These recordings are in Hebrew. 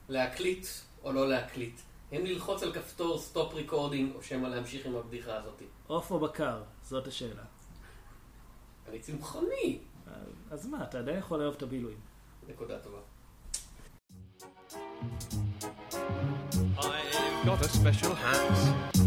להקליט או לא להקליט? האם ללחוץ על כפתור סטופ ריקורדינג או שמא להמשיך עם הבדיחה הזאת? עוף או בקר? זאת השאלה. אני צמחוני. אז מה, אתה עדיין יכול לאהוב את הבילויים. נקודה טובה. I've got a special hat.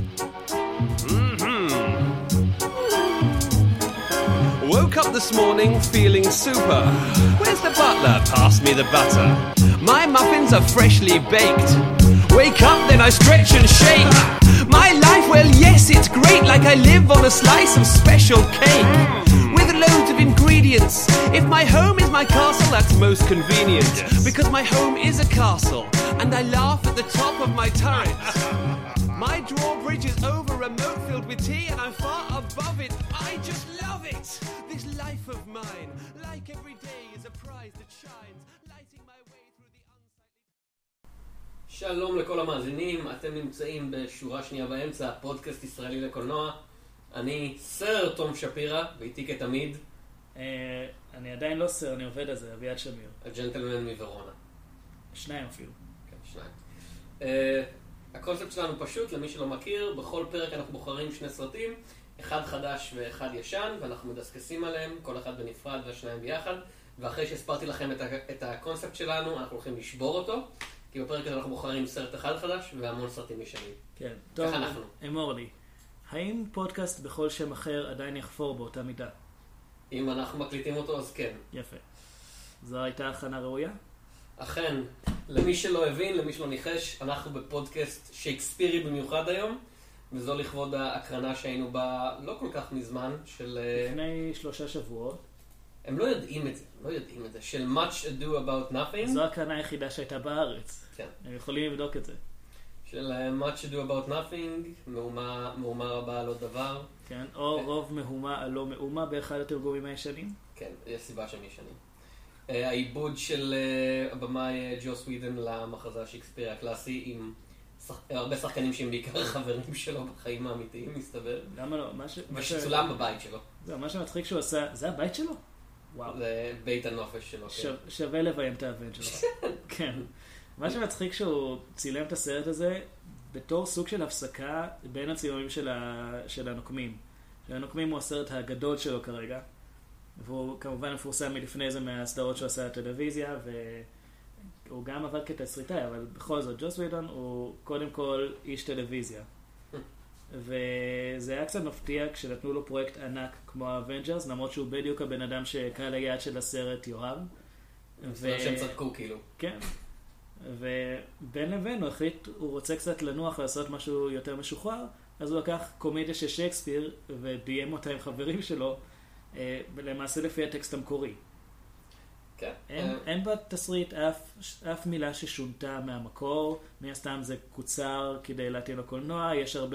Woke up this morning feeling super. Where's the butler? Pass me the butter. My muffins are freshly baked. Wake up, then I stretch and shake. My life, well, yes, it's great. Like I live on a slice of special cake. With loads of ingredients. If my home is my castle, that's most convenient. Yes. Because my home is a castle. And I laugh at the top of my turret. My drawbridge is over a moat filled with tea, and I'm far above it. I just love it. This life of mine, like every day, is a prize that shines, lighting my way through the unsightly... שלום לכל המאזינים, אתם נמצאים בשורה שנייה באמצע, פודקאסט ישראלי לקולנוע. אני סר תום שפירא, ואיתי כתמיד. אני עדיין לא סר, אני עובד על זה, אביעד שמיר. הג'נטלמן מוורונה. שניים אפילו. כן, שניים. הקונספט שלנו פשוט, למי שלא מכיר, בכל פרק אנחנו בוחרים שני סרטים, אחד חדש ואחד ישן, ואנחנו מדסקסים עליהם, כל אחד בנפרד והשניים ביחד, ואחרי שהספרתי לכם את הקונספט שלנו, אנחנו הולכים לשבור אותו, כי בפרק הזה אנחנו בוחרים סרט אחד חדש והמון סרטים ישנים. כן, טוב, אנחנו. אמור לי. האם פודקאסט בכל שם אחר עדיין יחפור באותה מידה? אם אנחנו מקליטים אותו, אז כן. יפה. זו הייתה הכנה ראויה? אכן, למי שלא הבין, למי שלא ניחש, אנחנו בפודקאסט שייקספירי במיוחד היום, וזו לכבוד ההקרנה שהיינו בה לא כל כך מזמן, של... לפני 3 שבועות. הם לא יודעים את זה, של Much Ado About Nothing. זו ההקרנה היחידה שהייתה בארץ. כן. הם יכולים לבדוק את זה. של Much Ado About Nothing, מהומה רבה על עוד דבר. כן, או רוב מהומה על לא מאומה באחד התרגומים הישנים. כן, יש סיבה שהם ישנים. העיבוד של הבמאי ג'וס ווידן למחזה שייקספירי הקלאסי, עם הרבה שחקנים שהם בעיקר חברים שלו בחיים האמיתיים, מסתבר. למה לא? ושצולם בבית שלו. זה מה שמצחיק שהוא עשה, זה הבית שלו? וואו. זה בית הנופש שלו. שווה לביים את האבן שלו. כן. מה שמצחיק שהוא צילם את הסרט הזה בתור סוג של הפסקה בין הצילומים של הנוקמים. שהנוקמים הוא הסרט הגדול שלו כרגע. והוא כמובן מפורסם מלפני זה מהסדרות שהוא עשה לטלוויזיה, והוא גם עבד כתסריטאי, אבל בכל זאת, ג'וס ווידון הוא קודם כל איש טלוויזיה. וזה היה קצת מפתיע כשנתנו לו פרויקט ענק כמו האבנג'רס, למרות שהוא בדיוק הבן אדם שקהל היעד של הסרט יאהב. זה שהם צדקו כאילו. כן. ובין לבין הוא החליט, הוא רוצה קצת לנוח לעשות משהו יותר משוחרר, אז הוא לקח קומדיה של שייקספיר וביים אותה עם חברים שלו, למעשה לפי הטקסט המקורי. כן. אין בתסריט אף מילה ששונתה מהמקור, מן הסתם זה קוצר כדי להתאים לקולנוע, יש הרבה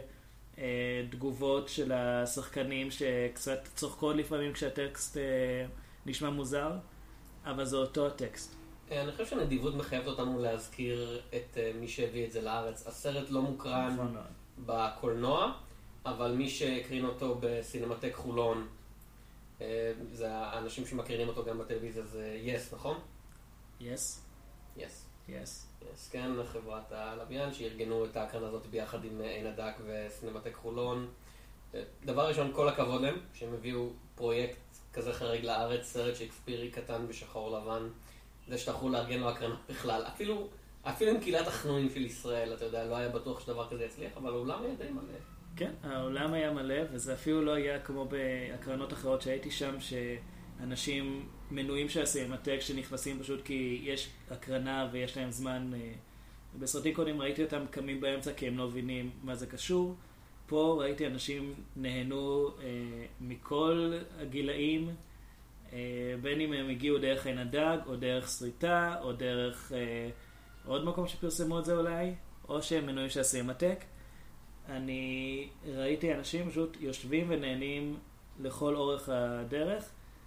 תגובות של השחקנים שקצת צוחקות לפעמים כשהטקסט נשמע מוזר, אבל זה אותו הטקסט. אני חושב שהנדיבות מחייבת אותנו להזכיר את מי שהביא את זה לארץ. הסרט לא מוקרן בקולנוע, אבל מי שהקרין אותו בסינמטק חולון, זה האנשים שמכירים אותו גם בטלוויזיה, זה יס, נכון? יס? יס. יס. יס, כן, חברת הלוויין, שארגנו את ההקרנה הזאת ביחד עם עין הדק וסינמטק חולון. דבר ראשון, כל הכבוד להם, שהם הביאו פרויקט כזה חריג לארץ, סרט שייקספירי קטן בשחור לבן, זה שתחול לארגן לו הקרנה בכלל. אפילו עם קהילת החנונים של ישראל, אתה יודע, לא היה בטוח שדבר כזה יצליח, אבל העולם היה די מלא. כן, העולם היה מלא, וזה אפילו לא היה כמו בהקרנות אחרות שהייתי שם, שאנשים מנויים של הסינמטק שנכנסים פשוט כי יש הקרנה ויש להם זמן. בסרטים קודם ראיתי אותם קמים באמצע כי הם לא מבינים מה זה קשור. פה ראיתי אנשים נהנו מכל הגילאים, בין אם הם הגיעו דרך עין הדג, או דרך סריטה, או דרך עוד מקום שפרסמו את זה אולי, או שהם מנויים של הסינמטק. אני ראיתי אנשים פשוט יושבים ונהנים לכל אורך הדרך,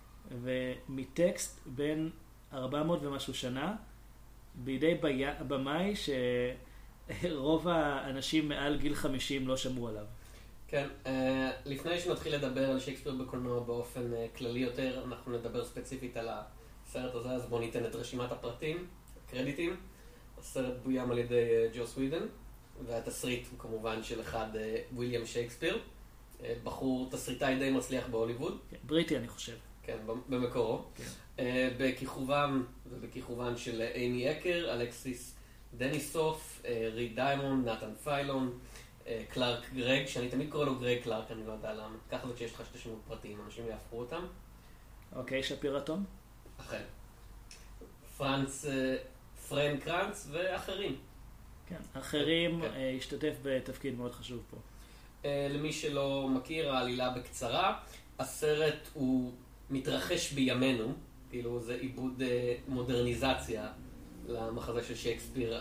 ומטקסט בין 400 ומשהו שנה, בידי במאי שרוב האנשים מעל גיל 50 לא שמעו עליו. כן, לפני שנתחיל לדבר על שייקספיר בקולנוע באופן כללי יותר, אנחנו נדבר ספציפית על הסרט הזה, אז בואו ניתן את רשימת הפרטים, קרדיטים. הסרט בוים על ידי ג'וס ווידן, והתסריט הוא כמובן של אחד וויליאם שייקספיר, בחור תסריטאי די מצליח בהוליווד. כן, בריטי אני חושב. כן, במקורו. כן. בכיכובן של אימי אקר, אלכסיס דניסוף, ריד דיימונד, נתן פיילון, קלארק גרג, שאני תמיד קורא לו גרג קלארק, אני לא יודע למה. ככה זה כשיש לך שתי שמות פרטיים, אנשים יהפכו אותם. אוקיי, שפירטון? אכן. פרנק קרנץ ואחרים. כן, אחרים השתתף בתפקיד מאוד חשוב פה. למי שלא מכיר, העלילה בקצרה, הסרט הוא מתרחש בימינו, כאילו זה עיבוד מודרניזציה למחזה של שייקספיר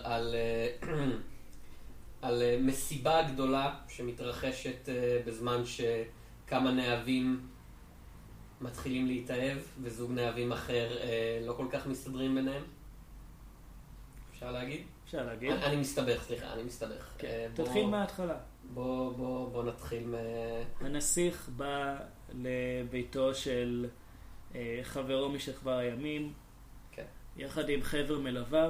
על מסיבה גדולה שמתרחשת בזמן שכמה נאהבים מתחילים להתאהב וזוג נאהבים אחר לא כל כך מסתדרים ביניהם. אפשר להגיד? אפשר להגיד. אני מסתבך, סליחה, אני מסתבך. כן. תתחיל מההתחלה. בוא נתחיל הנסיך בא לביתו של חברו משכבר הימים, כן. יחד עם חבר מלוויו,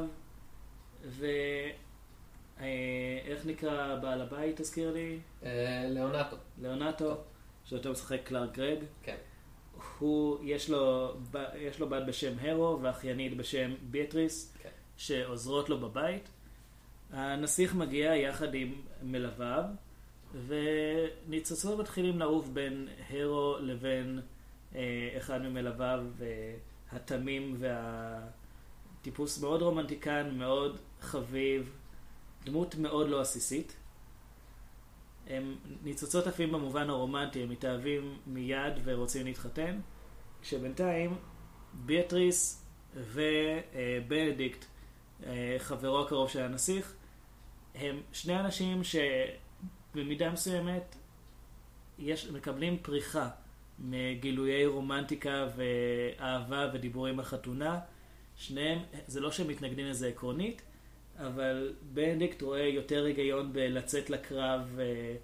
ואיך נקרא בעל הבית, תזכיר לי? ליאונטו, שאותו משחק קלארק גרג. כן. יש לו בת בשם הרו ואחיינית בשם ביאטריס, כן. שעוזרות לו בבית. הנסיך מגיע יחד עם מלוויו, וניצוצות מתחילים לעוף בין הרו לבין אחד ממלוויו, והתמים והטיפוס מאוד רומנטיקן, מאוד חביב, דמות מאוד לא עסיסית. הם ניצוצות עפים במובן הרומנטי, הם מתאהבים מיד ורוצים להתחתן, כשבינתיים ביאטריס ובנדיקט, חברו הקרוב של הנסיך, הם שני אנשים שבמידה מסוימת מקבלים פריחה מגילויי רומנטיקה ואהבה ודיבורים על חתונה. שניהם, זה לא שהם מתנגדים לזה עקרונית, אבל בנדיקט רואה יותר היגיון בלצאת לקרב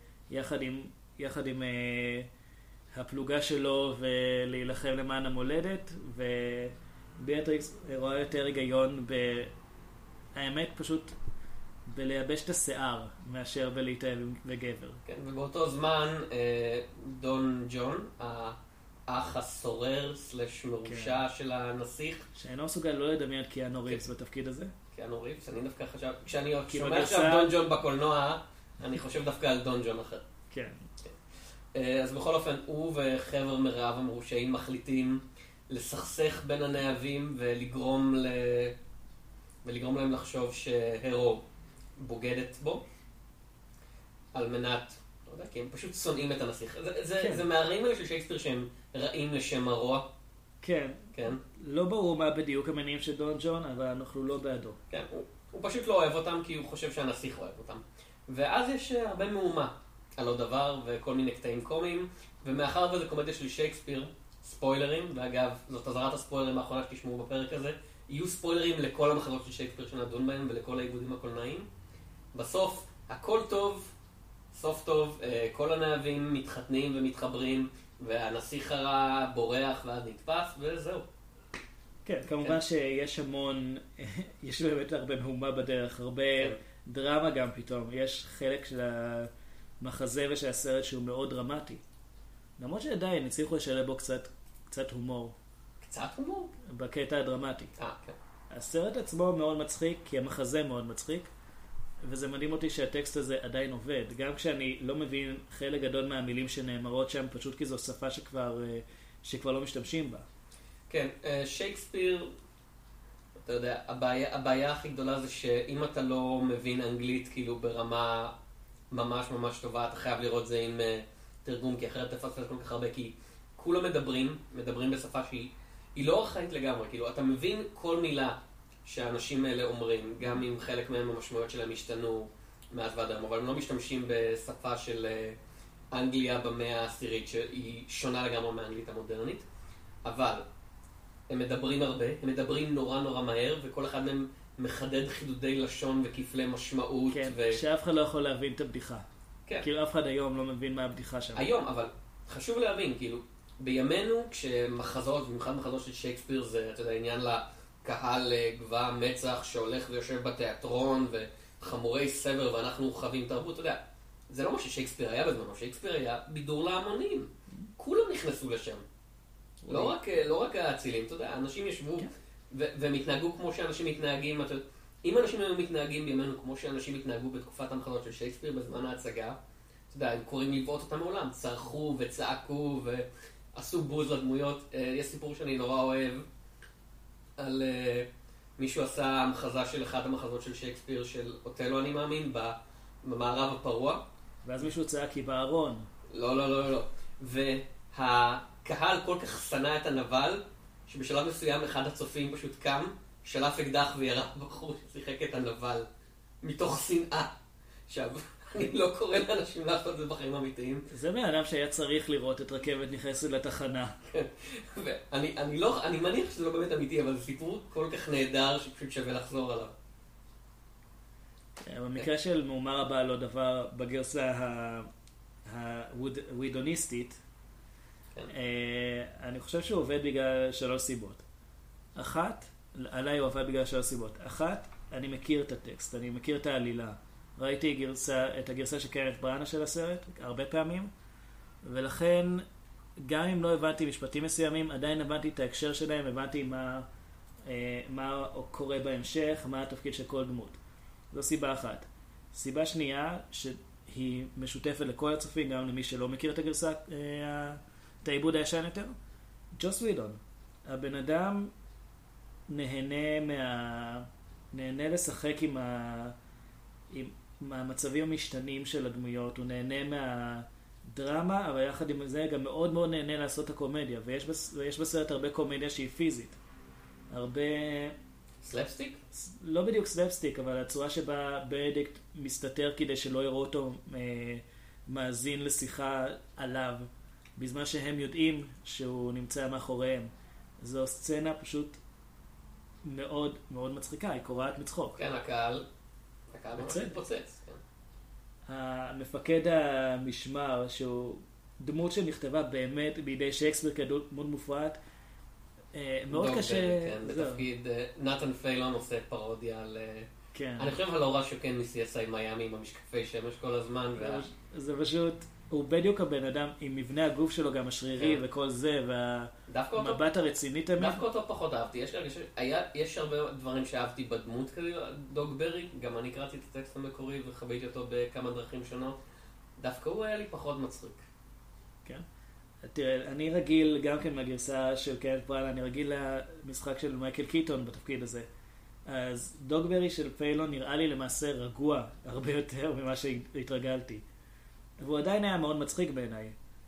יחד עם הפלוגה שלו ולהילחם למען המולדת, וביאטריקס רואה יותר היגיון האמת פשוט בלייבש את השיער מאשר בלהתאהב בגבר. כן, ובאותו זמן דון ג'ון, האח הסורר סלש מרושע של הנסיך, שאינו מסוגל לא לדמיין קיאנו ריבס בתפקיד הזה. קיאנו ריבס, אני דווקא חשב, כשאני שומע עכשיו דון ג'ון בקולנוע, אני חושב דווקא על דון ג'ון אחר. כן. אז בכל אופן, הוא וחבר מרעיו המרושעים מחליטים לסכסך בין הנאהבים ולגרום להם לחשוב שהרו בוגדת בו, על מנת, לא יודע, כי הם פשוט שונאים את הנסיך. זה מהרעים האלה של שייקספיר שהם רעים לשם הרוע. כן. כן. לא ברור מה בדיוק המניעים של דון ג'ון, אבל אנחנו לא בעדו. כן, הוא פשוט לא אוהב אותם כי הוא חושב שהנסיך אוהב אותם. ואז יש הרבה מהומה על עוד דבר וכל מיני קטעים קומיים, ומאחר וזה קומדיה של שייקספיר, ספוילרים, ואגב, זאת אזהרת הספוילרים האחרונה שתשמעו בפרק הזה, יהיו ספוילרים לכל המחזות של שייקספיר שנדון בהם ולכל העיבודים הקולנועיים. בסוף, הכל טוב, סוף טוב, כל הנאהבים מתחתנים ומתחברים, והנסיך הרע בורח ואז נתפס, וזהו. כן, כמובן שיש המון, יש באמת הרבה מהומה בדרך, הרבה דרמה גם פתאום. יש חלק של המחזה ושל הסרט שהוא מאוד דרמטי. למרות שעדיין הצליחו לשלב בו קצת הומור. קצת הומור? בקטע הדרמטי. כן. הסרט עצמו מאוד מצחיק, כי המחזה מאוד מצחיק, וזה מדהים אותי שהטקסט הזה עדיין עובד. גם כשאני לא מבין חלק גדול מהמילים שנאמרות שם, פשוט כי זו שפה שכבר לא משתמשים בה. כן, שייקספיר, אתה יודע, הבעיה הכי גדולה זה שאם אתה לא מבין אנגלית כאילו ברמה ממש ממש טובה, אתה חייב לראות זה עם תרגום, כי אחרת תפסת כל כך הרבה, כי כולם מדברים בשפה שהיא לא ארכאית לגמרי, כאילו אתה מבין כל מילה שהאנשים האלה אומרים, גם אם חלק מהם המשמעויות שלהם השתנו מאז ועד היום, אבל הם לא משתמשים בשפה של אנגליה במאה העשירית, שהיא שונה לגמרי מהאנגלית המודרנית, אבל הם מדברים הרבה, הם מדברים נורא נורא מהר, וכל אחד מהם מחדד חידודי לשון וכפלי משמעות. כן, שאף אחד לא יכול להבין את הבדיחה. כן. כאילו אף אחד היום לא מבין מה הבדיחה שם. היום, אבל חשוב להבין, כאילו, בימינו, כשמחזות, במיוחד מחזות של שייקספיר, זה, אתה יודע, עניין קהל גבוה מצח שהולך ויושב בתיאטרון וחמורי סבר ואנחנו חווים תרבות, אתה יודע, זה לא מה ששייקספיר היה בזמנו, שייקספיר היה בידור להמונים. כולם נכנסו לשם. לא רק האצילים, אתה יודע, אנשים ישבו ומתנהגו כמו שאנשים מתנהגים, אם אנשים היו מתנהגים בימינו כמו שאנשים התנהגו בתקופת המחזות של שייקספיר בזמן ההצגה, אתה יודע, הם קוראים לבעוט אותם מעולם, צרחו וצעקו ועשו בוז לדמויות. יש סיפור שאני נורא אוהב על מישהו עשה המחזה של אחד המחזות של שייקספיר של אוטלו אני מאמין במערב הפרוע. ואז מישהו צעק כי בארון. לא. והקהל כל כך שנא את הנבל, שבשלב מסוים אחד הצופים פשוט קם, שלף אקדח וירה בחור ששיחק את הנבל, מתוך שנאה. עכשיו, אני לא קורא לאנשים לעשות את זה בחיים אמיתיים. זה מהאדם שהיה צריך לראות את רכבת נכנסת לתחנה. אני מניח שזה לא באמת אמיתי, אבל זה סיפור כל כך נהדר שפשוט שווה לחזור עליו. במקרה של מאמר הבא לא דבר, בגרסה הווידוניסטית, אני חושב שהוא עובד בגלל 3 סיבות. אחת, עליי הוא עובד בגלל 3 סיבות. אחת, אני מכיר את הטקסט, אני מכיר את העלילה. ראיתי את הגרסה של קנת בראנה של הסרט הרבה פעמים, ולכן גם אם לא הבנתי משפטים מסוימים, עדיין הבנתי את ההקשר שלהם, הבנתי מה קורה בהמשך, מה התפקיד של כל דמות. זו סיבה אחת. סיבה שנייה, שהיא משותפת לכל הצופים, גם למי שלא מכיר את הגרסה, את העיבוד הישן יותר. ג'וס ווידון. הבן אדם נהנה לשחק עם המצבים המשתנים של הדמויות. הוא נהנה מהדרמה, אבל יחד עם זה גם מאוד מאוד נהנה לעשות את הקומדיה. ויש בסרט הרבה קומדיה שהיא פיזית. הרבה... סלפסטיק? לא בדיוק סלפסטיק, אבל הצורה שבה בנדיקט מסתתר כדי שלא יראו אותו מאזין לשיחה עליו, בזמן שהם יודעים שהוא נמצא מאחוריהם. זו סצנה פשוט מאוד מאוד מצחיקה, היא קורעת מצחוק. כן, הקהל ממש מתפוצץ. המפקד המשמר, שהוא דמות שנכתבה באמת בידי שייקספיר כדמות מופרעת, מאוד קשה... כן, בתפקיד נתן פיילון עושה פרודיה על... אני חושב על אורה שוקן מ-CSI מיאמי עם המשקפי שמש כל הזמן. זה פשוט... הוא בדיוק הבן אדם עם מבנה הגוף שלו גם השרירי וכל זה, והמבט הרציני תמיד. דווקא אותו פחות אהבתי. יש הרבה דברים שאהבתי בדמות כזה, דוג ברי, גם אני קראתי את הטקסט המקורי וחוויתי אותו בכמה דרכים שונות. דווקא הוא היה לי פחות מצחיק. כן. תראה, אני רגיל גם כן מהגרסה של קנת בראנה, אני רגיל למשחק של מייקל קיטון בתפקיד הזה. אז דוג ברי של פיילון נראה לי למעשה רגוע הרבה יותר ממה שהתרגלתי. והוא עדיין היה מאוד מצחיק בעיניי.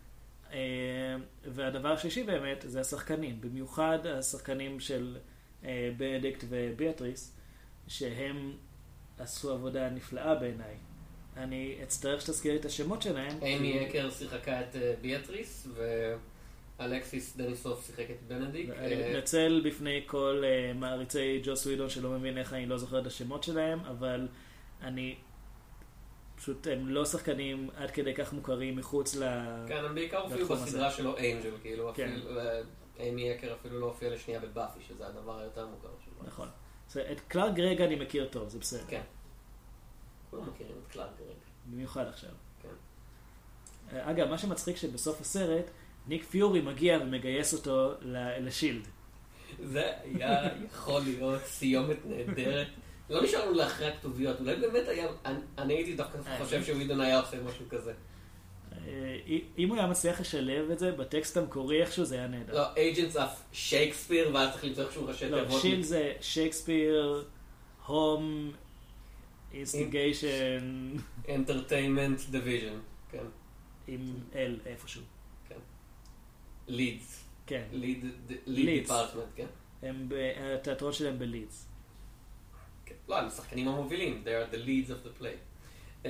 והדבר השלישי באמת זה השחקנים, במיוחד השחקנים של בנדיקט וביאטריס, שהם עשו עבודה נפלאה בעיניי. אני אצטרך שתזכיר לי את השמות שלהם. אימי אקר שיחקה את ביאטריס, ואלכסיס דניסוף שיחק את בנדיקט. אני מתנצל בפני כל מעריצי ג'וס ווידון שלא מבין איך אני לא זוכר את השמות שלהם, אבל אני... פשוט הם לא שחקנים עד כדי כך מוכרים מחוץ לתחום. כן, הם בעיקר הופיעו בסדרה שלו אנג'ל, כאילו אימי אקר אפילו לא הופיע לשנייה בבאפי, שזה הדבר היותר מוכר שלו. נכון. את קלארק גרג אני מכיר טוב, זה בסדר. כן. כולם מכירים את קלארק גרג. במיוחד עכשיו. כן. אגב, מה שמצחיק שבסוף הסרט, ניק פיורי מגיע ומגייס אותו לשילד. זה היה יכול להיות סיומת נהדרת. לא נשארנו לאחרי הכתוביות, אולי באמת היה, אני הייתי דווקא חושב שווידון היה עושה משהו כזה. אם הוא היה מצליח לשלב את זה בטקסט המקורי איכשהו זה היה נהדר. לא, Agents of Shakespeare, ואז צריך למצוא איכשהו ראשי תיבות. לא, שיל זה שייקספיר, הום, אינסטיגיישן. Entertainment Division, כן. עם אל איפשהו. כן. לידס. כן. ליד דיפארטמנט, כן. התיאטרון שלהם בלידס. לא, הם השחקנים המובילים. They are the leads of the play.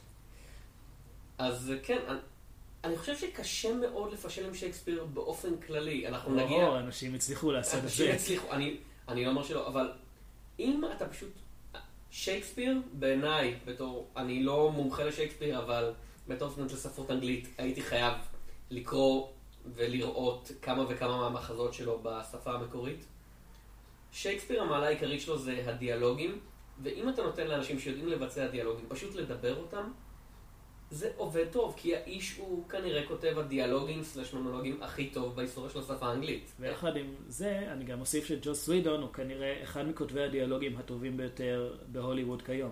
אז כן, אני חושב שקשה מאוד לפשל עם שייקספיר באופן כללי. אנחנו נגיע... אנשים הצליחו לעשות את זה. אנשים הצליחו, אני לא אומר שלא, אבל אם אתה פשוט... שייקספיר בעיניי, אני לא מומחה לשייקספיר, אבל בתור סטודנט לספרות אנגלית הייתי חייב לקרוא ולראות כמה וכמה מהמחזות שלו בשפה המקורית. שייקספיר המעלה העיקרית שלו זה הדיאלוגים, ואם אתה נותן לאנשים שיודעים לבצע דיאלוגים, פשוט לדבר אותם, זה עובד טוב, כי האיש הוא כנראה כותב הדיאלוגים / מונולוגים הכי טוב בהיסטוריה של השפה האנגלית. ויחד עם זה, אני גם אוסיף שג'וס ווידון הוא כנראה אחד מכותבי הדיאלוגים הטובים ביותר בהוליווד כיום.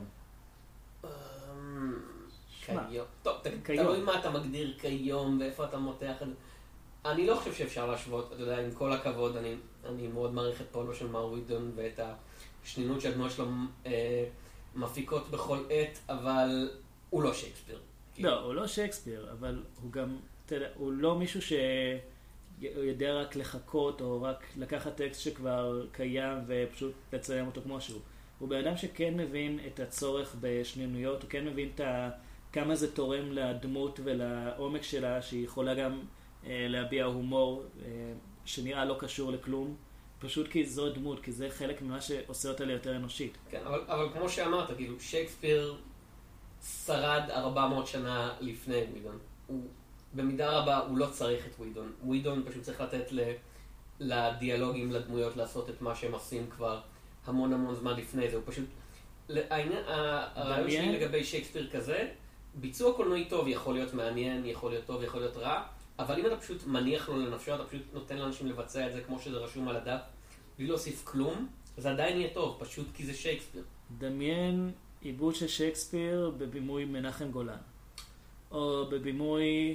כיום. טוב, תלוי מה אתה מגדיר כיום ואיפה אתה מותח את זה. אני לא חושב שאפשר להשוות, אתה יודע, עם כל הכבוד, אני מאוד מעריך את פולו של מר ווידון ואת השנינות שהדמות שלו מפיקות בכל עת, אבל הוא לא שייקספיר. לא, הוא לא שייקספיר, אבל הוא גם, אתה יודע, הוא לא מישהו שיודע רק לחכות או רק לקחת טקסט שכבר קיים ופשוט לציין אותו כמו שהוא. הוא בן אדם שכן מבין את הצורך בשנינויות, הוא כן מבין כמה זה תורם לדמות ולעומק שלה, שהיא יכולה גם להביע הומור שנראה לא קשור לכלום, פשוט כי זו דמות, כי זה חלק ממה שעושה אותה ליותר אנושית. כן, אבל כמו שאמרת, כאילו, שייקספיר שרד 400 שנה לפני ווידון. במידה רבה הוא לא צריך את ווידון. ווידון פשוט צריך לתת לדיאלוגים, לדמויות, לעשות את מה שהם עושים כבר המון זמן לפני זה. הוא פשוט... הרעיון שלי לגבי שייקספיר כזה, ביצוע קולנועי טוב יכול להיות מעניין, יכול להיות טוב, יכול להיות רע, אבל אם אתה פשוט מניח לו לנפשו, אתה פשוט נותן לאנשים לבצע את זה כמו שזה רשום על הדף, בלי להוסיף כלום, זה עדיין יהיה טוב, פשוט כי זה שייקספיר. דמיין עיבוד של שייקספיר בבימוי מנחם גולן. או בבימוי...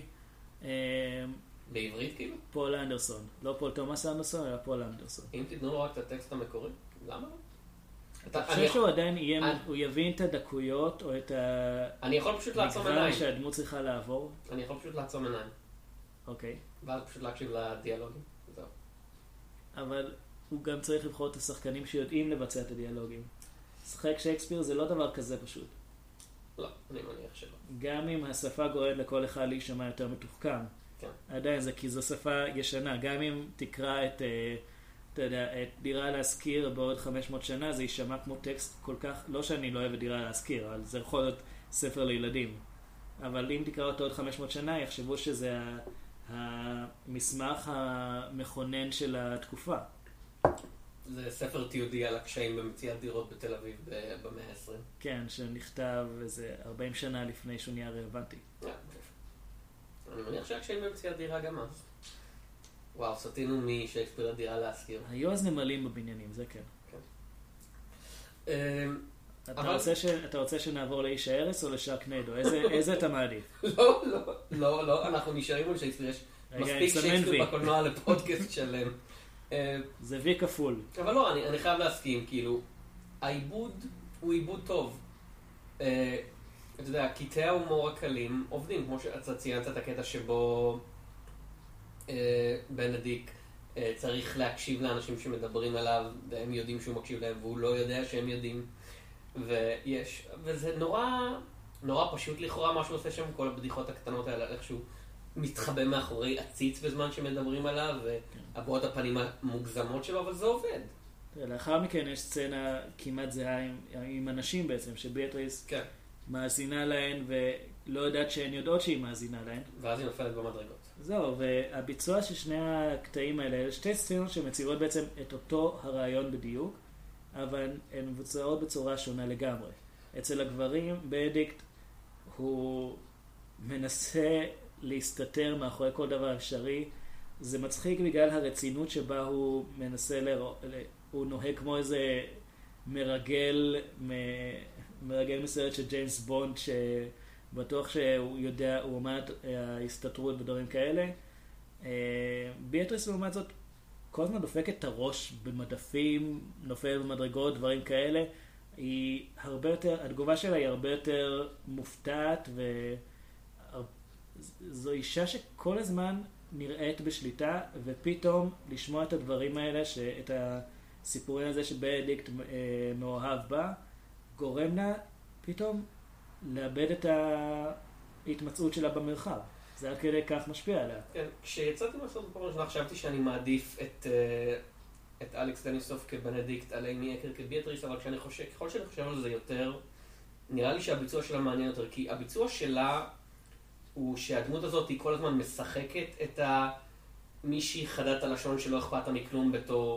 בעברית כאילו? פול אנדרסון. לא פול תומאס אנדרסון, אלא פול אנדרסון. אם תתנו לו רק את הטקסט המקורי, למה לא? אתה חושב שהוא עדיין הוא יבין את הדקויות או את אני יכול פשוט לעצום עיניים. המגוון שהדמות צריכה לעבור? אני יכול פשוט לעצום עיניים. אוקיי. ואז פשוט להקשיב לדיאלוגים. זהו. אבל הוא גם צריך לבחור את השחקנים שיודעים לבצע את הדיאלוגים. לשחק שייקספיר זה לא דבר כזה פשוט. לא, אני מניח שלא. גם אם השפה גורמת לכל אחד להישמע יותר מתוחכם. כן. עדיין זה כי זו שפה ישנה. גם אם תקרא את, אתה יודע, את דירה להשכיר בעוד 500 שנה, זה יישמע כמו טקסט כל כך, לא שאני לא אוהב את דירה להשכיר, אבל זה יכול להיות ספר לילדים. אבל אם תקרא אותו עוד 500 שנה, יחשבו שזה המסמך המכונן של התקופה. זה ספר תיעודי על הקשיים במציאת דירות בתל אביב במאה ה-20. כן, שנכתב איזה 40 שנה לפני שהוא נהיה רלוונטי. אני מניח שהקשיים במציאת דירה גם אז. וואו, סטינו משייקספיר הדירה להשכיר. היו אז נמלים בבניינים, זה כן. כן. אתה רוצה שנעבור לאיש הארץ או לשרקנדו? איזה אתה מעדיף? לא, אנחנו נשארים על שייקספיר. יש מספיק שייקספיר בקולנוע לפודקאסט שלם. זה וי כפול. אבל לא, אני חייב להסכים, כאילו, העיבוד הוא עיבוד טוב. אתה יודע, קטעי ההומור הקלים עובדים, כמו שאתה ציינת את הקטע שבו בנדיק צריך להקשיב לאנשים שמדברים עליו, והם יודעים שהוא מקשיב להם, והוא לא יודע שהם יודעים. וזה נורא פשוט לכאורה מה שהוא עושה שם, כל הבדיחות הקטנות האלה, איכשהו מתחבא מאחורי עציץ בזמן שמדברים עליו, והבעות הפנים המוגזמות שלו, אבל זה עובד. לאחר מכן יש סצנה כמעט זהה עם אנשים בעצם, שביאטריס מאזינה להן ולא יודעת שהן יודעות שהיא מאזינה להן. ואז היא נופלת במדרגות. זהו, והביצוע של שני הקטעים האלה, אלה שתי סצנות שמציבות בעצם את אותו הרעיון בדיוק, אבל הן מבוצעות בצורה שונה לגמרי. אצל הגברים, בנדיקט הוא מנסה להסתתר מאחורי כל דבר אפשרי. זה מצחיק בגלל הרצינות שבה הוא מנסה הוא נוהג כמו איזה מרגל מסרט של ג'יימס בונד, שבטוח שהוא יודע, הוא עומד ההסתתרות ודברים כאלה. ביאטריס לעומת זאת כל הזמן דופקת את הראש במדפים, נופל במדרגות, דברים כאלה. היא הרבה יותר, התגובה שלה היא הרבה יותר מופתעת, וזו אישה שכל הזמן נראית בשליטה, ופתאום לשמוע את הדברים האלה, את הסיפורים הזה שבנדיקט מאוהב בה, גורם לה פתאום לאבד את ההתמצאות שלה במרחב. זה עד כדי כך משפיע עליה. כן, כשיצאתי מהסרט בפעם הראשונה חשבתי שאני מעדיף את אלכס דניסוף כבנדיקט על אימי אקר כביאטריס, אבל ככל שאני חושב על זה יותר, נראה לי שהביצוע שלה מעניין יותר, כי הביצוע שלה הוא שהדמות הזאת היא כל הזמן משחקת את מישהי חדת הלשון שלא אכפת מכלום בתור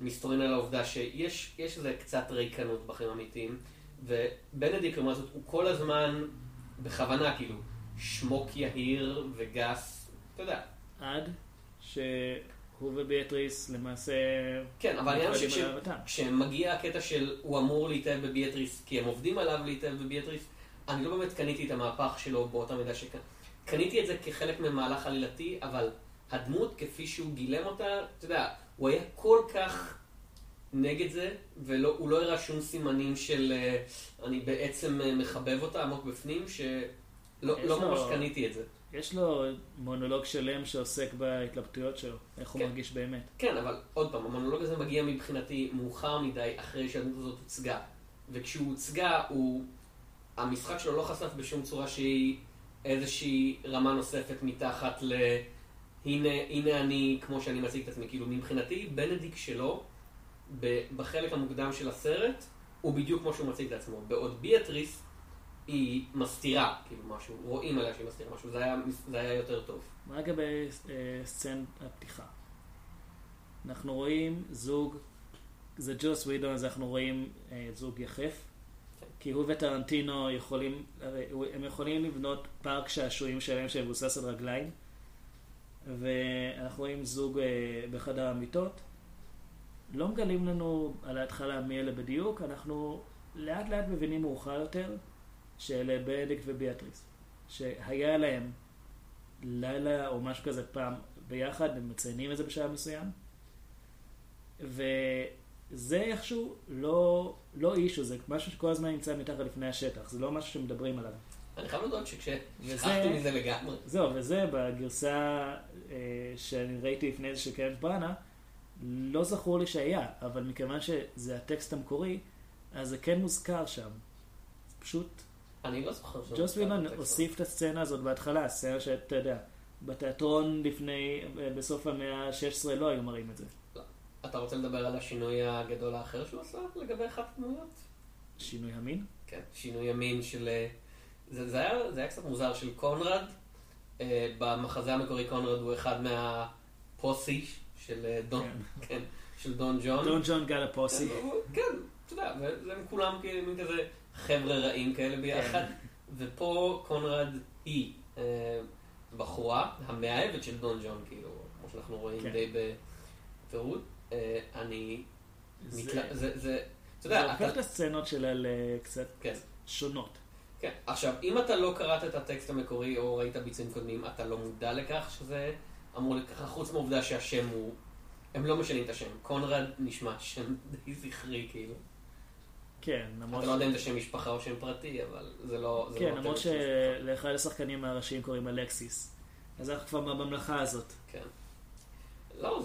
מסתורין על העובדה שיש איזה קצת ריקנות בחיים אמיתיים, ובנדיק לעומת זאת הוא כל הזמן בכוונה כאילו שמוק יהיר וגס, אתה יודע. עד שהוא וביאטריס למעשה... כן, אבל אני חושב כשמגיע הקטע של הוא אמור להתאהב בביאטריס כי הם עובדים עליו להתאהב בביאטריס, אני לא באמת קניתי את המהפך שלו באותה מידה קניתי את זה כחלק ממהלך עלילתי, אבל הדמות כפי שהוא גילם אותה, אתה יודע, הוא היה כל כך נגד זה, והוא לא הראה שום סימנים של אני בעצם מחבב אותה עמוק בפנים, שלא ממש קניתי את זה. יש לו מונולוג שלם שעוסק בהתלבטויות שלו, איך הוא מרגיש באמת. כן, אבל עוד פעם, המונולוג הזה מגיע מבחינתי מאוחר מדי אחרי שהדמות הזאת הוצגה. וכשהוא הוצגה, המשחק שלו לא חשף בשום צורה שהיא איזושהי רמה נוספת מתחת הנה אני, כמו שאני מציג את עצמי, כאילו מבחינתי, בנדיק שלו, בחלק המוקדם של הסרט, הוא בדיוק כמו שהוא מציג את עצמו. בעוד ביאטריס, היא מסתירה, כאילו משהו, רואים עליה שהיא מסתירה משהו, זה היה יותר טוב. מה לגבי סצנת הפתיחה? אנחנו רואים זוג, זה ג'וס ווידון, אז אנחנו רואים זוג יחף, כי הוא וטרנטינו הם יכולים לבנות פארק שעשועים שלהם שמבוסס על רגליים, ואנחנו רואים זוג בחדר המיטות. לא מגלים לנו על ההתחלה מי אלה בדיוק, אנחנו לאט לאט מבינים מאוחר יותר שאלה בנדיק וביאטריס, שהיה להם לילה או משהו כזה פעם ביחד, הם מציינים את זה בשעה מסוים, וזה איכשהו לא אישו, זה משהו שכל הזמן נמצא מתחת לפני השטח, זה לא משהו שמדברים עליו. אני חייב לדעת שכששכחתי מזה לגמרי. זהו, וזה בגרסה שאני ראיתי לפני זה של קרן פרנה, לא זכור לי שהיה, אבל מכיוון שזה הטקסט המקורי, אז זה כן מוזכר שם. זה פשוט... אני לא זוכר שם. ג'וס ווידון הוסיף את הסצנה הזאת בהתחלה, הסצנה שאתה יודע, בתיאטרון בסוף המאה ה-16 לא היו מראים את זה. לא. אתה רוצה לדבר על השינוי הגדול האחר שהוא עשה לגבי אחת הדמויות? שינוי המין? כן, שינוי המין של... זה היה קצת מוזר של קונרד. במחזה המקורי קונרד הוא אחד מהפוסי של דון, כן, של דון ג'ון. דון ג'ון גל הפוסי. כן, אתה יודע, והם כולם כאילו כזה חבר'ה רעים כאלה ביחד. ופה קונרד היא בחורה, המאהבת של דון ג'ון, כאילו, כמו שאנחנו רואים די בפירוט. זה, אתה יודע, זה הופך את הסצנות שלה לקצת שונות. כן, עכשיו, אם אתה לא קראת את הטקסט המקורי או ראית ביצועים קודמים, אתה לא מודע לכך שזה אמור לכך, חוץ מהעובדה שהשם הוא... הם לא משנים את השם. קונרד נשמע שם די זכרי, כאילו. כן, למרות... אתה לא יודע אם זה שם משפחה או שם פרטי, אבל זה לא... כן, למרות שלאחד השחקנים הראשיים קוראים אלקסיס. אז אנחנו כבר בממלכה הזאת. כן. לא,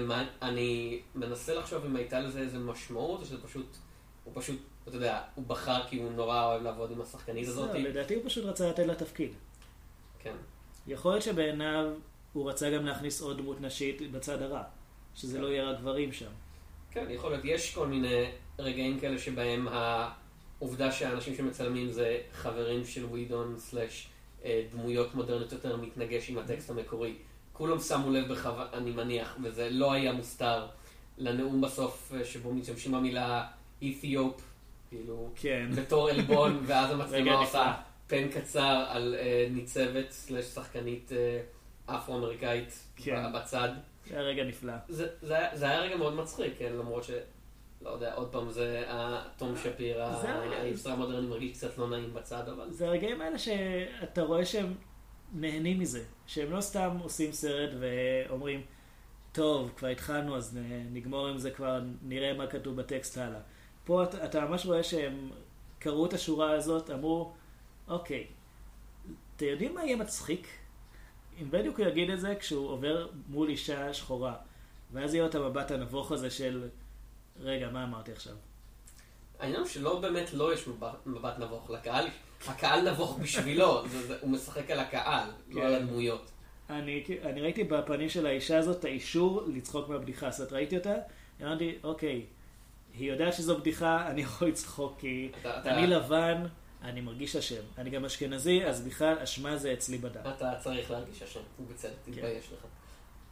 אני מנסה לחשוב אם הייתה לזה איזה משמעות, או שזה פשוט... הוא פשוט, אתה יודע, הוא בחר כי הוא נורא אוהב לעבוד עם השחקנית הזאת. לדעתי הוא פשוט רצה לתת לה תפקיד. כן. יכול להיות שבעיניו הוא רצה גם להכניס עוד דמות נשית בצד הרע, שזה לא יהיה רק גברים שם. כן, יכול להיות. יש כל מיני רגעים כאלה שבהם העובדה שהאנשים שמצלמים זה חברים של ווידון סלש דמויות מודרניות יותר מתנגש עם הטקסט המקורי. כולם שמו לב אני מניח, וזה לא היה מוסתר לנאום בסוף שבו משתמשים במילה איתיופ, כאילו, בתור אלבון, ואז המצלמה עושה פן קצר על ניצבת סלש שחקנית אפרו-אמריקאית בצד. זה היה רגע נפלא. זה היה רגע מאוד מצחיק, למרות לא יודע, עוד פעם זה תום שפיר, היוצר המודרני מרגיש קצת לא נעים בצד, אבל... זה הרגעים האלה שאתה רואה שהם נהנים מזה, שהם לא סתם עושים סרט ואומרים, טוב, כבר התחלנו, אז נגמור עם זה כבר, נראה מה כתוב בטקסט הלאה. פה אתה ממש רואה שהם קראו את השורה הזאת, אמרו, אוקיי, אתם יודעים מה יהיה מצחיק? אם בדיוק הוא יגיד את זה כשהוא עובר מול אישה שחורה, ואז יהיה את המבט הנבוך הזה של, רגע, מה אמרתי עכשיו? העניין הוא שלא באמת לא יש מבט נבוך לקהל, הקהל נבוך בשבילו, הוא משחק על הקהל, לא על הדמויות. אני ראיתי בפנים של האישה הזאת את האישור לצחוק מהבדיחה, אז ראיתי אותה, אמרתי, אוקיי, היא יודעת שזו בדיחה, אני יכול לצחוק, כי אני לבן, אני מרגיש אשם. אני גם אשכנזי, אז בכלל אשמה זה אצלי בדם. אתה צריך להרגיש אשם, ובצדק, תתבייש לך.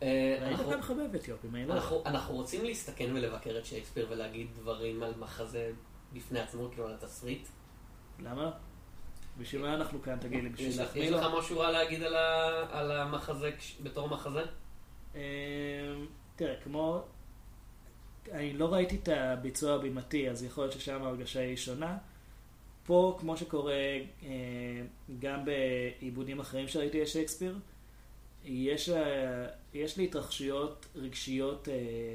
היית גם חבב אתיופים, אנחנו רוצים להסתכן ולבקר את שייקספיר ולהגיד דברים על מחזה בפני עצמו, כאילו על התסריט. למה? בשביל מה אנחנו כאן, תגיד לי? יש לך משהו רע להגיד על המחזה בתור מחזה? תראה, כמו... אני לא ראיתי את הביצוע הבימתי, אז יכול להיות ששם ההרגשה היא שונה. פה, כמו שקורה גם בעיבודים אחרים שראיתי את שייקספיר, יש לי התרחשויות רגשיות,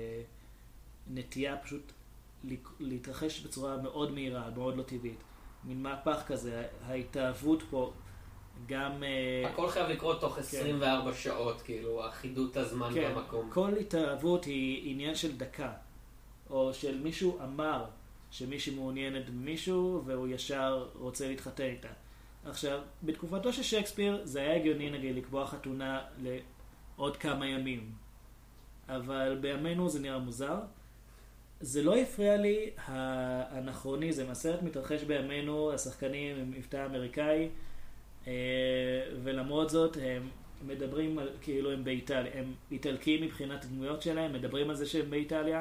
נטייה פשוט להתרחש בצורה מאוד מהירה, מאוד לא טבעית. מין מהפך כזה, ההתאהבות פה גם... הכל חייב לקרות תוך 24 שעות, כאילו, אחידות הזמן במקום. כל התאהבות היא עניין של דקה, או של מישהו אמר שמישהו מעוניינת במישהו, והוא ישר רוצה להתחתן איתה. עכשיו, בתקופתו של שייקספיר זה היה הגיוני נגיד לקבוע חתונה לעוד כמה ימים. אבל בימינו זה נראה מוזר. זה לא הפריע לי האנכרוניזם. הסרט מתרחש בימינו, השחקנים הם מבטא אמריקאי, ולמרות זאת הם מדברים על, כאילו הם באיטליה. הם איטלקים מבחינת הדמויות שלהם, מדברים על זה שהם באיטליה.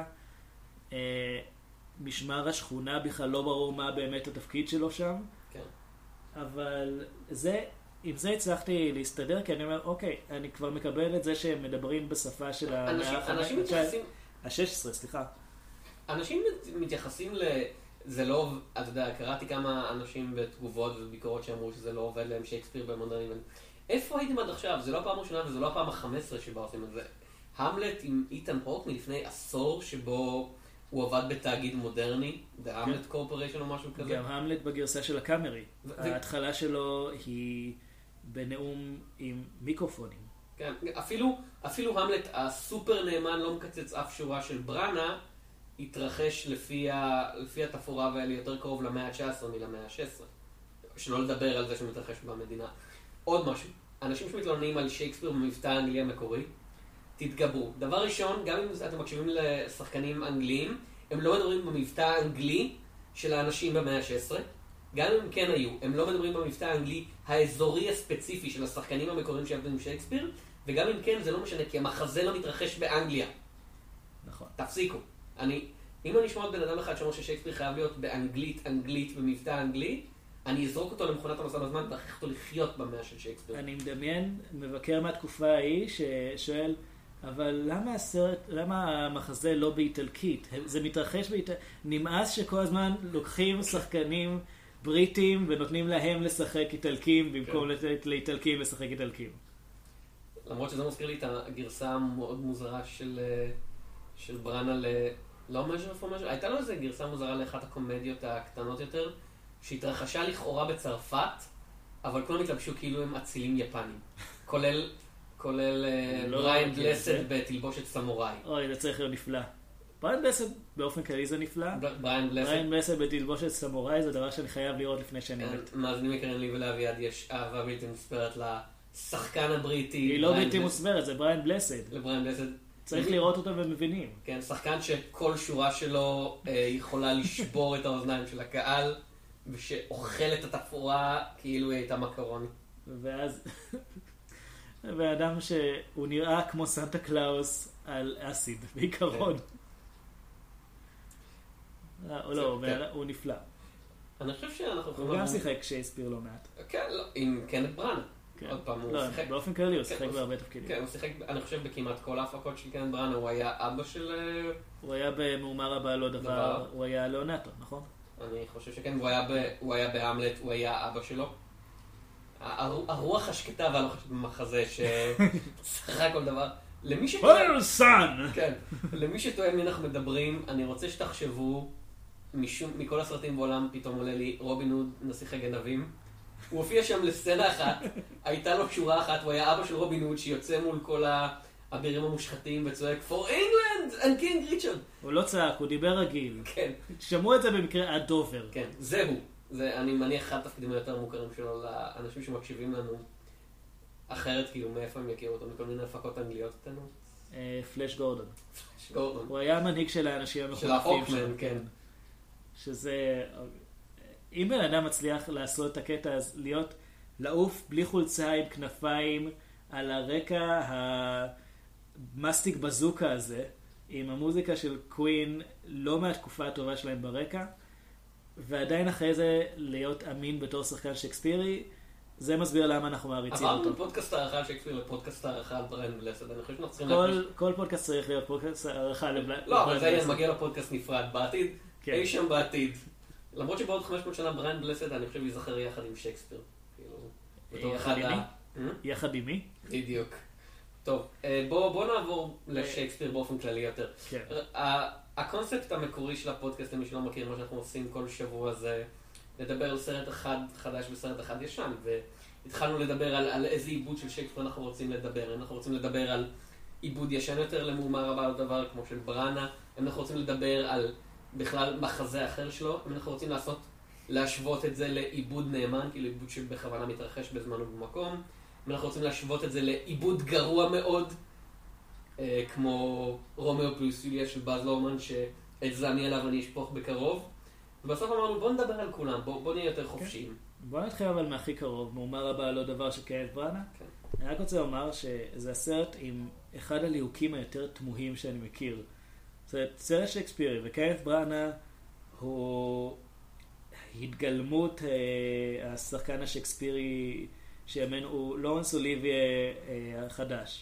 משמר השכונה בכלל לא ברור מה באמת התפקיד שלו שם. כן. אבל עם זה הצלחתי להסתדר, כי אני אומר, אוקיי, אני כבר מקבל את זה שהם מדברים בשפה של אנשים מתייחסים... ה-16, סליחה. אנשים מתייחסים זה לא, אתה יודע, קראתי כמה אנשים בתגובות וביקורות שאמרו שזה לא עובד להם שייקספיר במודרני. איפה הייתם עד עכשיו? זה לא הפעם הראשונה וזה לא הפעם ה-15 שבה עושים את זה. המלט עם איתן הוק מלפני עשור שבו הוא עבד בתאגיד מודרני, The Hamlet Corporation או משהו כזה. גם המלט בגרסה של הקאמרי. ההתחלה שלו היא בנאום עם מיקרופונים. כן, אפילו המלט הסופר נאמן לא מקצץ אף שורה של ברנה, התרחש לפי התפאורה והאלה יותר קרוב למאה ה-19 מלמאה ה-16. שלא לדבר על זה שמתרחש במדינה. עוד משהו, אנשים שמתלוננים על שייקספיר במבטא האנגלי המקורי, תתגברו. דבר ראשון, גם אם אתם מקשיבים לשחקנים אנגליים, הם לא מדברים במבטא האנגלי של האנשים במאה ה-16. גם אם כן היו, הם לא מדברים במבטא האנגלי האזורי הספציפי של השחקנים המקוריים שעבדו עם שייקספיר, וגם אם כן זה לא משנה, כי המחזה לא מתרחש באנגליה. נכון. תפסיקו. אם אני אשמע עוד בן אדם אחד שאומר ששייקספיר חייב להיות באנגלית, במבטא אנגלי, אני אזרוק אותו למכונת המסע בזמן ואכריח אותו לחיות במאה של שייקספיר. אני מדמיין מבקר מהתקופה ההיא ששואל, אבל למה המחזה לא באיטלקית? זה מתרחש באיטלקית. נמאס שכל הזמן לוקחים שחקנים בריטים ונותנים להם לשחק איטלקים במקום לתת לאיטלקים לשחק איטלקים. למרות שזה מזכיר לי את הגרסה המאוד מוזרה של ברנה לא measure for measure. הייתה לו איזו גרסה מוזרה לאחת הקומדיות הקטנות יותר, שהתרחשה לכאורה בצרפת, אבל כולם התלבשו כאילו הם אצילים יפנים. כולל בריין בלסד בתלבושת סמוראי. אוי, זה צריך להיות נפלא. בריין בלסד באופן כללי זה נפלא. בריין בלסד בתלבושת סמוראי זה דבר שאני חייב לראות לפני שאני מת. מאזינים יקרים לי ולאביעד יש אהבה בלתי מוסברת לשחקן הבריטי. היא לא בלתי מוסברת, זה בריין בלסד. לבריין בלסד. צריך לראות אותו ומבינים. כן, שחקן שכל שורה שלו יכולה לשבור את האוזניים של הקהל, ושאוכל את התפאורה כאילו היא הייתה מקרוני. ואז... ואדם שהוא נראה כמו סנטה קלאוס על אסיד, בעיקרון. לא, הוא נפלא. אני חושב שאנחנו... הוא גם שיחק שייקספיר לא מעט. כן, עם קנת ברנה. עוד פעם, הוא שיחק... באופן כללי הוא שיחק בהרבה תפקידים. כן, הוא שיחק, אני חושב, בכמעט כל ההפקות של קנת ברנה. הוא היה אבא של... הוא היה במאמר הבא לא דבר, הוא היה לאונטו, נכון? אני חושב שכן, הוא היה בהמלט, הוא היה אבא שלו. הרוח השקטה והלוחשת במחזה ששחק כל דבר. למי שטוען מי אנחנו מדברים, אני רוצה שתחשבו, מכל הסרטים בעולם פתאום עולה לי רובין הוד, נסיך הגנבים. הוא הופיע שם לסצנה אחת, הייתה לו שורה אחת, הוא היה אבא של רובין הוד שיוצא מול כל האבירים המושחתים וצועק For England and King Richard. הוא לא צעק, הוא דיבר רגיל. כן. שמעו את זה במקרה עד דובר. כן, זהו. זה, אני מניח, אחד התפקידים היותר מוכרים שלו לאנשים שמקשיבים לנו אחרת, כאילו, מאיפה הם יכירו אותו, מכל מיני הפקות אנגליות איתנו. פלאש גורדון. פלאש גורדון. הוא היה המנהיג של האנשים המחולפים. של האוקמן, כן. שזה, אם בן אדם מצליח לעשות את הקטע, אז לעוף בלי חולצה עם כנפיים, על הרקע המאסטיק בזוקה הזה, עם המוזיקה של קווין לא מהתקופה הטובה שלהם ברקע, ועדיין אחרי זה להיות אמין בתור שחקן שייקספירי, זה מסביר למה אנחנו מעריצים אותו. עברנו מפודקאסט הערכה על שייקספיר לפודקאסט הערכה על בריאן בלסד, אני חושב שאנחנו צריכים כל פודקאסט צריך להיות פודקאסט הערכה לבריאן. לא, אבל זה מגיע לפודקאסט נפרד בעתיד, אי שם בעתיד. למרות שבעוד 500 שנה בריאן בלסד, אני חושב ייזכר יחד עם שייקספיר. יחד עם מי? בדיוק. טוב, בוא נעבור לשייקספיר באופן כללי יותר. הקונספט המקורי של הפודקאסט, למי שלא מכיר, מה שאנחנו עושים כל שבוע זה לדבר על סרט אחד חדש וסרט אחד ישן, והתחלנו לדבר על איזה עיבוד של שייקספיר אנחנו רוצים לדבר. אנחנו רוצים לדבר על עיבוד ישן יותר למהומה רבה על דבר, כמו של בראנה. אנחנו רוצים לדבר על בכלל מחזה אחר שלו. אנחנו רוצים להשוות את זה לעיבוד נאמן, כאילו עיבוד שבכוונה מתרחש בזמן ובמקום. אנחנו רוצים להשוות את זה לעיבוד גרוע מאוד, כמו רומאו פלוס יוליה של באז לורמן, שאת זה עליו אני אשפוך בקרוב. ובסוף אמרנו, בוא נדבר על כולם, בוא נהיה יותר חופשיים. בוא נתחיל אבל מהכי קרוב, מהומה רבה לא דבר שקייב בראנה. אני רק רוצה לומר שזה הסרט עם אחד הליהוקים היותר תמוהים שאני מכיר. זאת אומרת, סרט שייקספירי, וקייב בראנה הוא התגלמות השחקן השייקספירי שיאמן, הוא לורנס אוליביה החדש.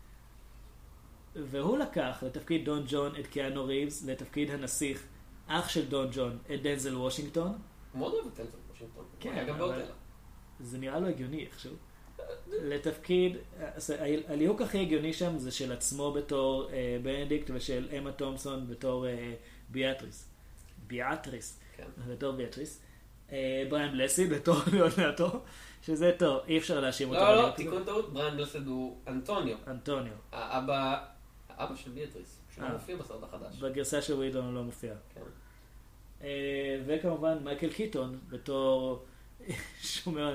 והוא לקח לתפקיד דון ג'ון את קיאנו ריבס, לתפקיד הנסיך, אח של דון ג'ון, את דנזל וושינגטון. מאוד אוהב את דנזל וושינגטון. כן, אבל זה נראה לו הגיוני איכשהו. לתפקיד, הליהוק הכי הגיוני שם זה של עצמו בתור בנדיקט ושל אמה תומפסון בתור ביאטריס. בתור ביאטריס. בריאן בלסד בתור ליאונרדו, שזה טוב, אי אפשר להאשים אותו. לא, תיקון טעות, בריאן בלסד הוא אנטוניו. האבא של ביאטריס, שלא מופיע בסרט החדש. בגרסה של ווידון הוא לא מופיע. וכמובן מייקל קיטון בתור שומר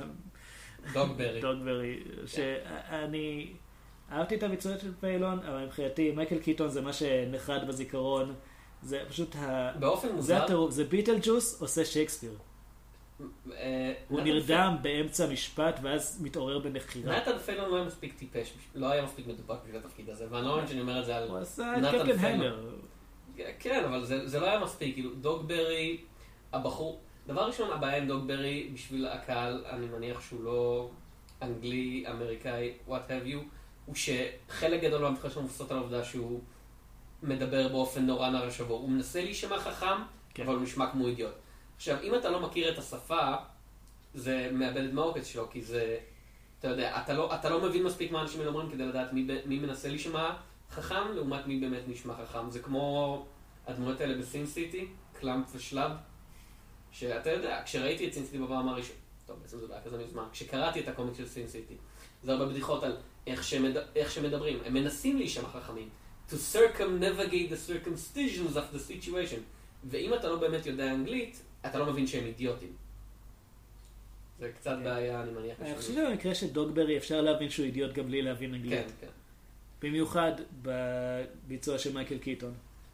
דוגברי, שאני אהבתי את הביצועות של פיילון, אבל מבחינתי מייקל קיטון זה מה שנחרד בזיכרון, זה פשוט באופן מוזר, זה ביטל ג'וס עושה שייקספיר. הוא נרדם באמצע משפט ואז מתעורר בנחירה. נתן פיילון לא היה מספיק טיפש, לא היה מספיק מדובק בשביל התפקיד הזה, ואני לא אומר שאני אומר את זה על הוא עשה קפטן המר. כן, אבל זה לא היה מספיק, כאילו דוגברי, הבחור, דבר ראשון, הבעיה עם דוגברי בשביל הקהל, אני מניח שהוא לא אנגלי, אמריקאי, what have you, הוא שחלק גדול מהמתחיל שלנו מבוססות על העובדה שהוא מדבר באופן נורא נורא שבור. הוא מנסה להישמע חכם, אבל הוא נשמע כמו אידיוט. עכשיו, אם אתה לא מכיר את השפה, זה מאבד את מהעוקץ שלו, כי זה, אתה יודע, אתה לא מבין מספיק מה אנשים אומרים כדי לדעת מי מנסה להישמע חכם, לעומת מי באמת נשמע חכם. זה כמו הדמויות האלה בסין סיטי, קלאמפ ושלאב, שאתה יודע, כשראיתי את סין סיטי בפעם הראשונה, טוב, בעצם זה לא היה כזה מזמן, כשקראתי את הקומיק של סין סיטי, זה הרבה בדיחות על איך שמדברים, הם מנסים להישמע חכמים, to circumnavigate the circumcisions of the situation, ואם אתה לא באמת יודע אנגלית, אתה לא מבין שהם אידיוטים. זה קצת בעיה, אני מניח. אני חושב שבמקרה של דוגברי אפשר להבין שהוא אידיוט גם בלי להבין אנגלית. כן, כן. במיוחד בביצוע של מייקל קיטון.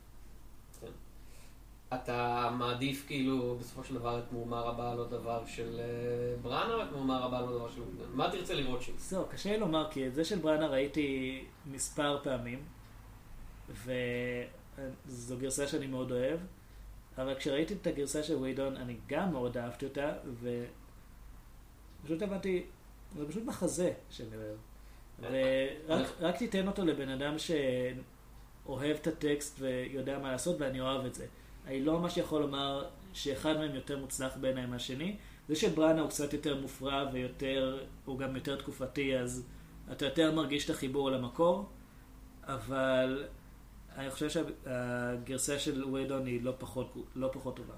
אתה מעדיף כאילו בסופו של דבר את מהומה רבה לא דבר של בראנה או את מהומה רבה לא דבר של ווידון? מה תרצה לראות שם? זהו, קשה לי לומר כי את זה של בראנה ראיתי מספר פעמים וזו גרסה שאני מאוד אוהב, אבל כשראיתי את הגרסה של ווידון אני גם מאוד אהבתי אותה ופשוט הבנתי, זה פשוט מחזה שאני אוהב ורק תיתן אותו לבן אדם שאוהב את הטקסט ויודע מה לעשות ואני אוהב את זה. אני לא ממש יכול לומר שאחד מהם יותר מוצלח בעיניי מהשני. זה שבראנה הוא קצת יותר מופרע הוא גם יותר תקופתי, אז אתה יותר מרגיש את החיבור למקור, אבל אני חושב שהגרסה של ווידון היא לא פחות טובה.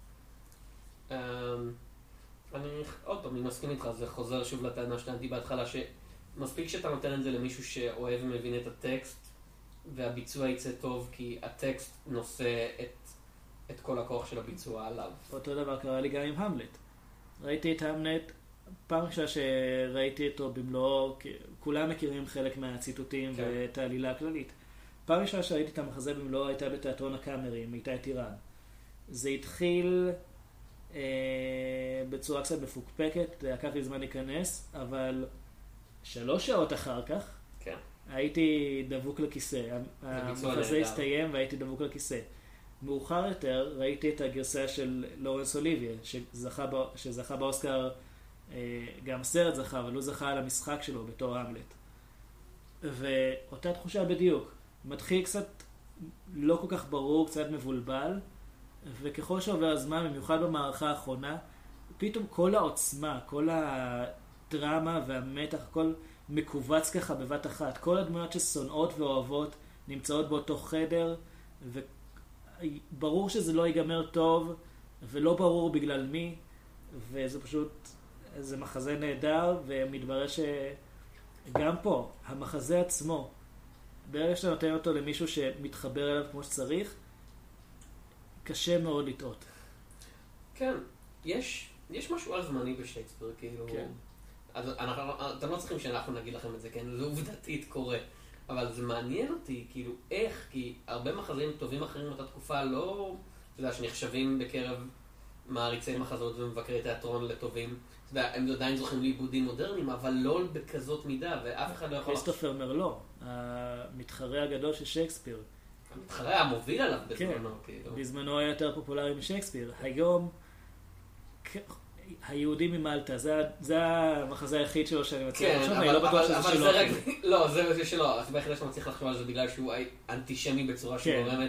עוד פעם, אני מסכים איתך, זה חוזר שוב לטענה שטענתי בהתחלה, שמספיק שאתה נותן את זה למישהו שאוהב ומבין את הטקסט, והביצוע יצא טוב, כי הטקסט נושא את כל הכוח של הביצוע עליו. אותו דבר קרה לי גם עם המלט. ראיתי את המלט, פעם ראשונה שראיתי אותו במלואו, כולם מכירים חלק מהציטוטים ואת העלילה הכללית. פעם ראשונה שראיתי את המחזה במלואו הייתה בתיאטרון הקאמרי, עם איתי טירן. זה התחיל בצורה קצת מפוקפקת, לקח לי זמן להיכנס, אבל 3 שעות אחר כך, הייתי דבוק לכיסא. המחזה הסתיים והייתי דבוק לכיסא. מאוחר יותר ראיתי את הגרסה של לורנס אוליביה, שזכה באוסקר, גם הסרט זכה, אבל הוא זכה על המשחק שלו בתור המלט. ואותה תחושה בדיוק. מתחיל קצת לא כל כך ברור, קצת מבולבל, וככל שעובר הזמן, במיוחד במערכה האחרונה, פתאום כל העוצמה, כל הדרמה והמתח, הכל מקובץ ככה בבת אחת. כל הדמויות ששונאות ואוהבות נמצאות באותו חדר, וברור שזה לא ייגמר טוב, ולא ברור בגלל מי, וזה פשוט, זה מחזה נהדר, ומתברר שגם פה, המחזה עצמו, ברגע שאתה נותן אותו למישהו שמתחבר אליו כמו שצריך, קשה מאוד לטעות. כן, יש משהו על זמני בשייקספיר, כאילו... כן. אז אתם לא צריכים שאנחנו נגיד לכם את זה, כן? זה עובדתית קורה. אבל זה מעניין אותי, כאילו, איך? כי הרבה מחזים טובים אחרים באותה תקופה לא... אתה יודע, שנחשבים בקרב מעריצי מחזות ומבקרי תיאטרון לטובים. אתה יודע, הם עדיין זוכים לעיבודים מודרניים, אבל לא בכזאת מידה, ואף אחד לא יכול... כריסטופר מרלו, המתחרה הגדול של שייקספיר. המתחרה המוביל עליו בזמנו, כאילו. בזמנו היה יותר פופולרי משייקספיר. היום, היהודים ממלטה, זה המחזה היחיד שלו שאני מצליח לחשוב, אני לא בטוח שזה שלו. לא, זה שלו. הסיבה היחידה שאני מצליח לחשוב על זה בגלל שהוא אנטישמי בצורה שגורמת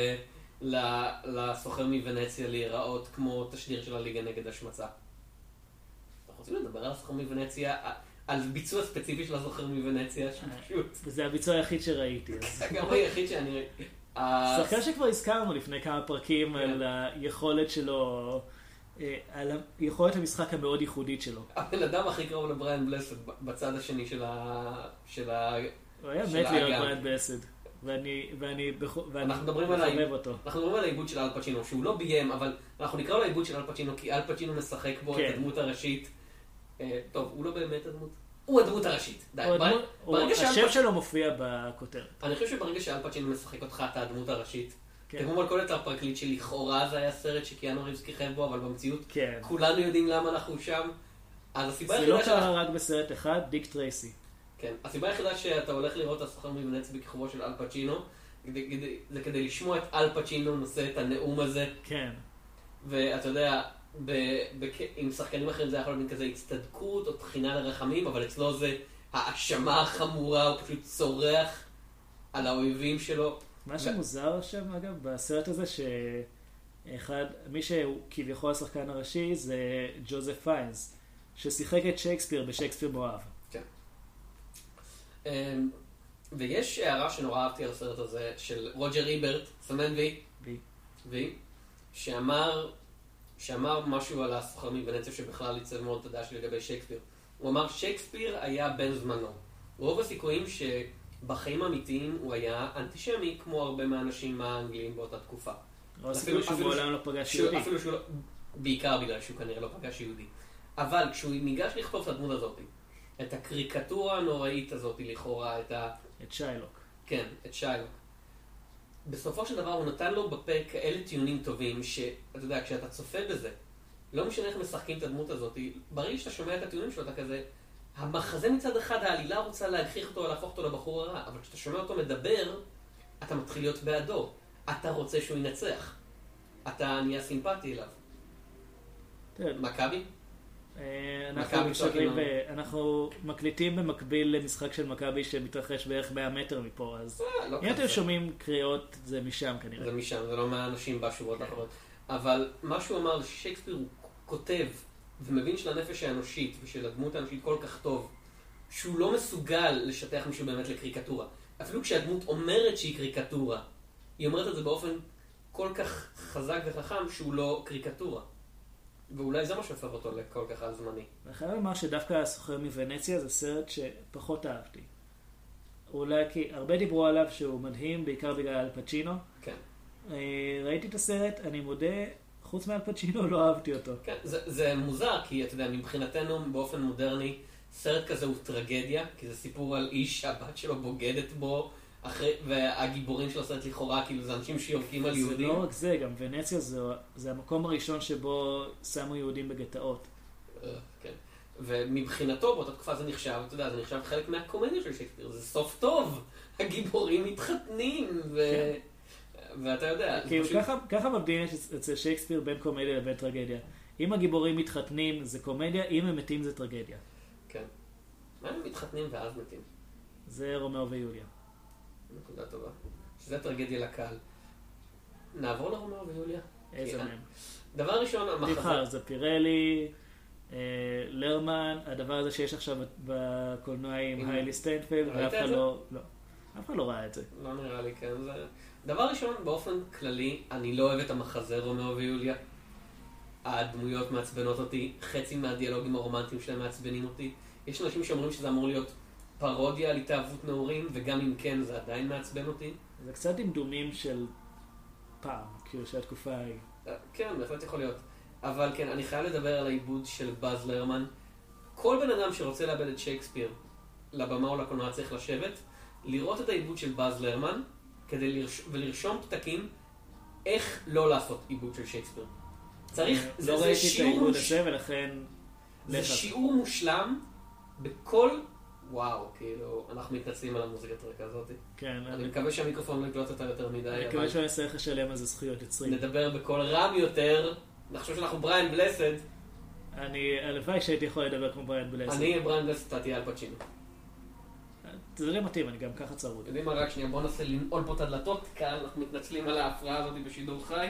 לסוחר מוונציה להיראות כמו תשדיר של הליגה נגד השמצה. אנחנו רוצים לדבר על הסוחר מוונציה, על ביצוע ספציפי של הסוחר מוונציה, שפשוט... זה הביצוע היחיד שראיתי. גם היחיד שאני ראיתי. שחקן שכבר הזכרנו לפני כמה פרקים על היכולת שלו, על יכולת המשחק המאוד ייחודית שלו. הבן אדם הכי קרוב לבריאן בלסד בצד השני של הוא היה מת להיות בריאן בלסד. ואני מחבב אותו. אנחנו מדברים על העיבוד של אל פצ'ינו, שהוא לא ביים, אבל אנחנו נקרא לו העיבוד של אל פצ'ינו, כי אל פצ'ינו משחק בו את הדמות הראשית. טוב, הוא לא באמת הדמות. הוא הדמות הראשית. השם שלו מופיע בכותרת. אני חושב שברגע שאל פצ'ינו משחק אותך, אתה הדמות הראשית. כמו מלכודת הפרקליט שלכאורה זה היה סרט שקיאנו ריבס כיכב בו, אבל במציאות כולנו יודעים למה אנחנו שם. זה לא קרה רק בסרט אחד, דיק טרייסי. כן, הסיבה היחידה שאתה הולך לראות את הסוחר מוונציה בכיכובו של אל פצ'ינו, זה כדי לשמוע את אל פצ'ינו נושא את הנאום הזה. כן. ואתה יודע, עם שחקנים אחרים זה יכול להיות כזה הצטדקות או תחינה לרחמים, אבל אצלו זה האשמה החמורה, הוא פשוט צורח על האויבים שלו. מה שמוזר שם, אגב, בסרט הזה, מי שהוא כביכול השחקן הראשי זה ג'וזף פיינס, ששיחק את שייקספיר בשייקספיר מואב. כן. ויש הערה שנורא אהבתי על הסרט הזה, של רוג'ר איברט, סמן וי, שאמר משהו על הסוחר מוונציה שבכלל ייצב מאוד תדעה שלי לגבי שייקספיר. הוא אמר, שייקספיר היה בן זמנו. רוב הסיכויים בחיים האמיתיים הוא היה אנטישמי, כמו הרבה מהאנשים האנגליים באותה תקופה. אפילו שהוא בעולם לא פגש יהודי. אפילו שהוא לא, בעיקר בגלל שהוא כנראה לא פגש יהודי. אבל כשהוא ניגש לכתוב את הדמות הזאת, את הקריקטורה הנוראית הזאת לכאורה, את שיילוק. כן, את שיילוק. בסופו של דבר הוא נתן לו בפה כאלה טיעונים טובים, שאתה יודע, כשאתה צופה בזה, לא משנה איך משחקים את הדמות הזאת, ברגע שאתה שומע את הטיעונים שלו, אתה כזה... המחזה מצד אחד, העלילה רוצה להכריח אותו, להפוך אותו לבחור הרע, אבל כשאתה שומע אותו מדבר, אתה מתחיל להיות בעדו. אתה רוצה שהוא ינצח. אתה נהיה סימפטי אליו. מכבי? אנחנו מקליטים במקביל למשחק של מכבי שמתרחש בערך 100 מטר מפה, אז אם אתם שומעים קריאות, זה משם כנראה. זה משם, זה לא מהאנשים בשורות האחרות. אבל מה שהוא אמר, שייקספיר הוא כותב, ומבין של הנפש האנושית ושל הדמות האנושית כל כך טוב, שהוא לא מסוגל לשטח מישהו באמת לקריקטורה. אפילו כשהדמות אומרת שהיא קריקטורה, היא אומרת את זה באופן כל כך חזק וחכם שהוא לא קריקטורה. ואולי זה מה שהופך אותו לכל כך על זמני. אני חייב לומר שדווקא הסוחר מוונציה זה סרט שפחות אהבתי. אולי כי הרבה דיברו עליו שהוא מדהים, בעיקר בגלל אל פצ'ינו. כן. ראיתי את הסרט, אני מודה, חוץ מאל פצ'ינו לא אהבתי אותו. כן, זה מוזר, כי אתה יודע, מבחינתנו באופן מודרני, סרט כזה הוא טרגדיה, כי זה סיפור על איש שהבת שלו בוגדת בו, והגיבורים של הסרט לכאורה, כאילו זה אנשים שיורקים על יהודים. זה לא רק זה, גם ונציה זה המקום הראשון שבו שמו יהודים בגטאות. כן. ומבחינתו באותה תקופה זה נחשב, אתה יודע, זה נחשב חלק מהקומדיה של שייקספיר, זה סוף טוב, הגיבורים מתחתנים, ואתה יודע. ככה מבדילים אצל שייקספיר בין קומדיה לבין טרגדיה. אם הגיבורים מתחתנים זה קומדיה, אם הם מתים זה טרגדיה. כן. מה הם מתחתנים ואז מתים? זה רומאו ויוליה. נקודה טובה. שזה טרגדיה לקהל. נעבור לרומאו ויוליה? איזה מהם? דבר ראשון, תבחר, זה פירלי, לרמן, הדבר הזה שיש עכשיו בקולנוע עם היילי סטיינפלד, ואף אחד לא... אף אחד לא ראה את זה. לא נראה לי, כן. דבר ראשון, באופן כללי, אני לא אוהב את המחזה רומאו ויוליה. הדמויות מעצבנות אותי, חצי מהדיאלוגים הרומנטיים שלהם מעצבנים אותי. יש אנשים שאומרים שזה אמור להיות פרודיה על התאהבות נעורים, וגם אם כן, זה עדיין מעצבן אותי. זה קצת דמדומים של פעם, כאילו שהתקופה היא... כן, בהחלט יכול להיות. אבל כן, אני חייב לדבר על העיבוד של באז לרמן. כל בן אדם שרוצה לאבד את שייקספיר לבמה או לקולנוע צריך לשבת, לראות את העיבוד של באז לרמן, ולרשום פתקים איך לא לעשות עיבוד של שייקספיר. צריך, לא ראיתי את העיבוד הזה ולכן... זה שיעור מושלם בכל... וואו, כאילו, אנחנו מתנצלים על המוזיקת הרקע הזאת. כן. אני מקווה שהמיקרופון לא יקלוט אותה יותר מדי. אני מקווה שאני אצטרך לשלם על זה זכויות יוצרים. נדבר בקול רם יותר. נחשוב שאנחנו בריין בלסד. הלוואי שהייתי יכול לדבר כמו בריין בלסד. אני בריין בלסד, אתה תהיה אל פצ'ינו. זה לא מתאים, אני גם ככה צרוד. יודעים מה, רק שנייה, בוא ננסה לנעול פה את הדלתות, כאן אנחנו מתנצלים על ההפרעה הזאת בשידור חי.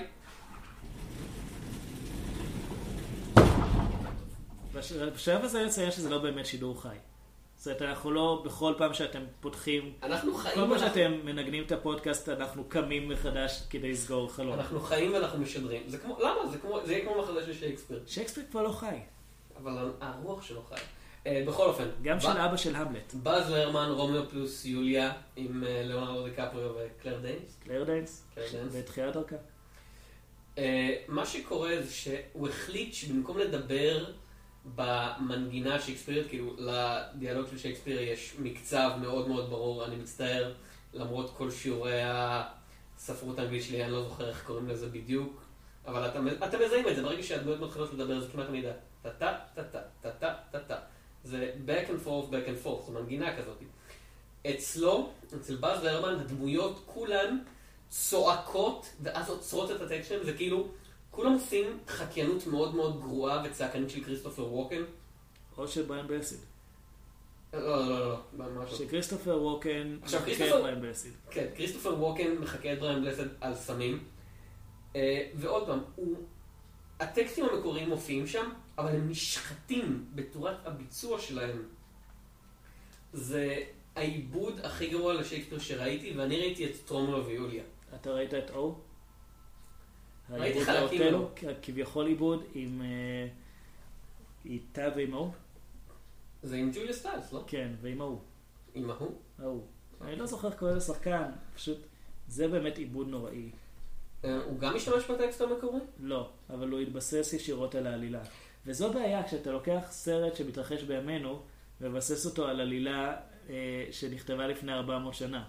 בשלב הזה לציין שזה לא באמת שידור חי. זאת אומרת, אנחנו לא, בכל פעם שאתם פותחים, אנחנו חיים... כל פעם שאתם מנגנים את הפודקאסט, אנחנו קמים מחדש כדי לסגור חלום. אנחנו חיים ואנחנו משדרים. זה כמו, למה? זה יהיה כמו מחדש של שייקספיר. שייקספיר כבר לא חי. אבל הרוח שלו חי. בכל אופן. גם של אבא של המלט. באז לרמן, רומאו פלוס יוליה, עם ליאונרדו דיקפריו וקלר דיינס. קלר דיינס. בתחילת דרכה. מה שקורה זה שהוא החליט שבמקום לדבר במנגינה שייקספירית, כאילו לדיאלוג של שייקספיר יש מקצב מאוד מאוד ברור, אני מצטער, למרות כל שיעורי הספרות האנגלית שלי, אני לא זוכר איך קוראים לזה בדיוק, אבל אתם מזהים את זה, ברגע שהדמויות מתחילות לדבר זה כמעט מידע. טה-טה, טה-טה, טה-טה, טה-טה. זה back and forth, back and forth, זו מנגינה כזאת. אצלו, אצל באז לרמן, הדמויות כולן צועקות, ואז עוצרות את הטקסט שלהם, זה כאילו, כולם עושים חקיינות מאוד מאוד גרועה וצעקנית של כריסטופר ווקן. או של בריין בלסיד. לא, ממש לא. שכריסטופר ווקן מחכה את בריין בלסיד. כן, כריסטופר ווקן מחכה את בריין בלסיד על סמים. ועוד פעם, הטקסטים המקוריים מופיעים שם, אבל הם נשחטים בתורת הביצוע שלהם. זה העיבוד הכי גרוע לשייקספיר שראיתי, ואני ראיתי את רומאו ויוליה. אתה ראית את או? ראיתי חלקים לו. כביכול עיבוד עם איתה ועם ההוא? זה עם ג'וליה סטיילס, לא? כן, ועם ההוא. עם ההוא? ההוא. אני לא זוכר קורא לשחקן, פשוט זה באמת עיבוד נוראי. הוא גם משתמש בטקסט המקורי? לא, אבל הוא התבסס ישירות על העלילה. וזו בעיה כשאתה לוקח סרט שמתרחש בימינו, ובסס אותו על עלילה שנכתבה לפני 400 שנה.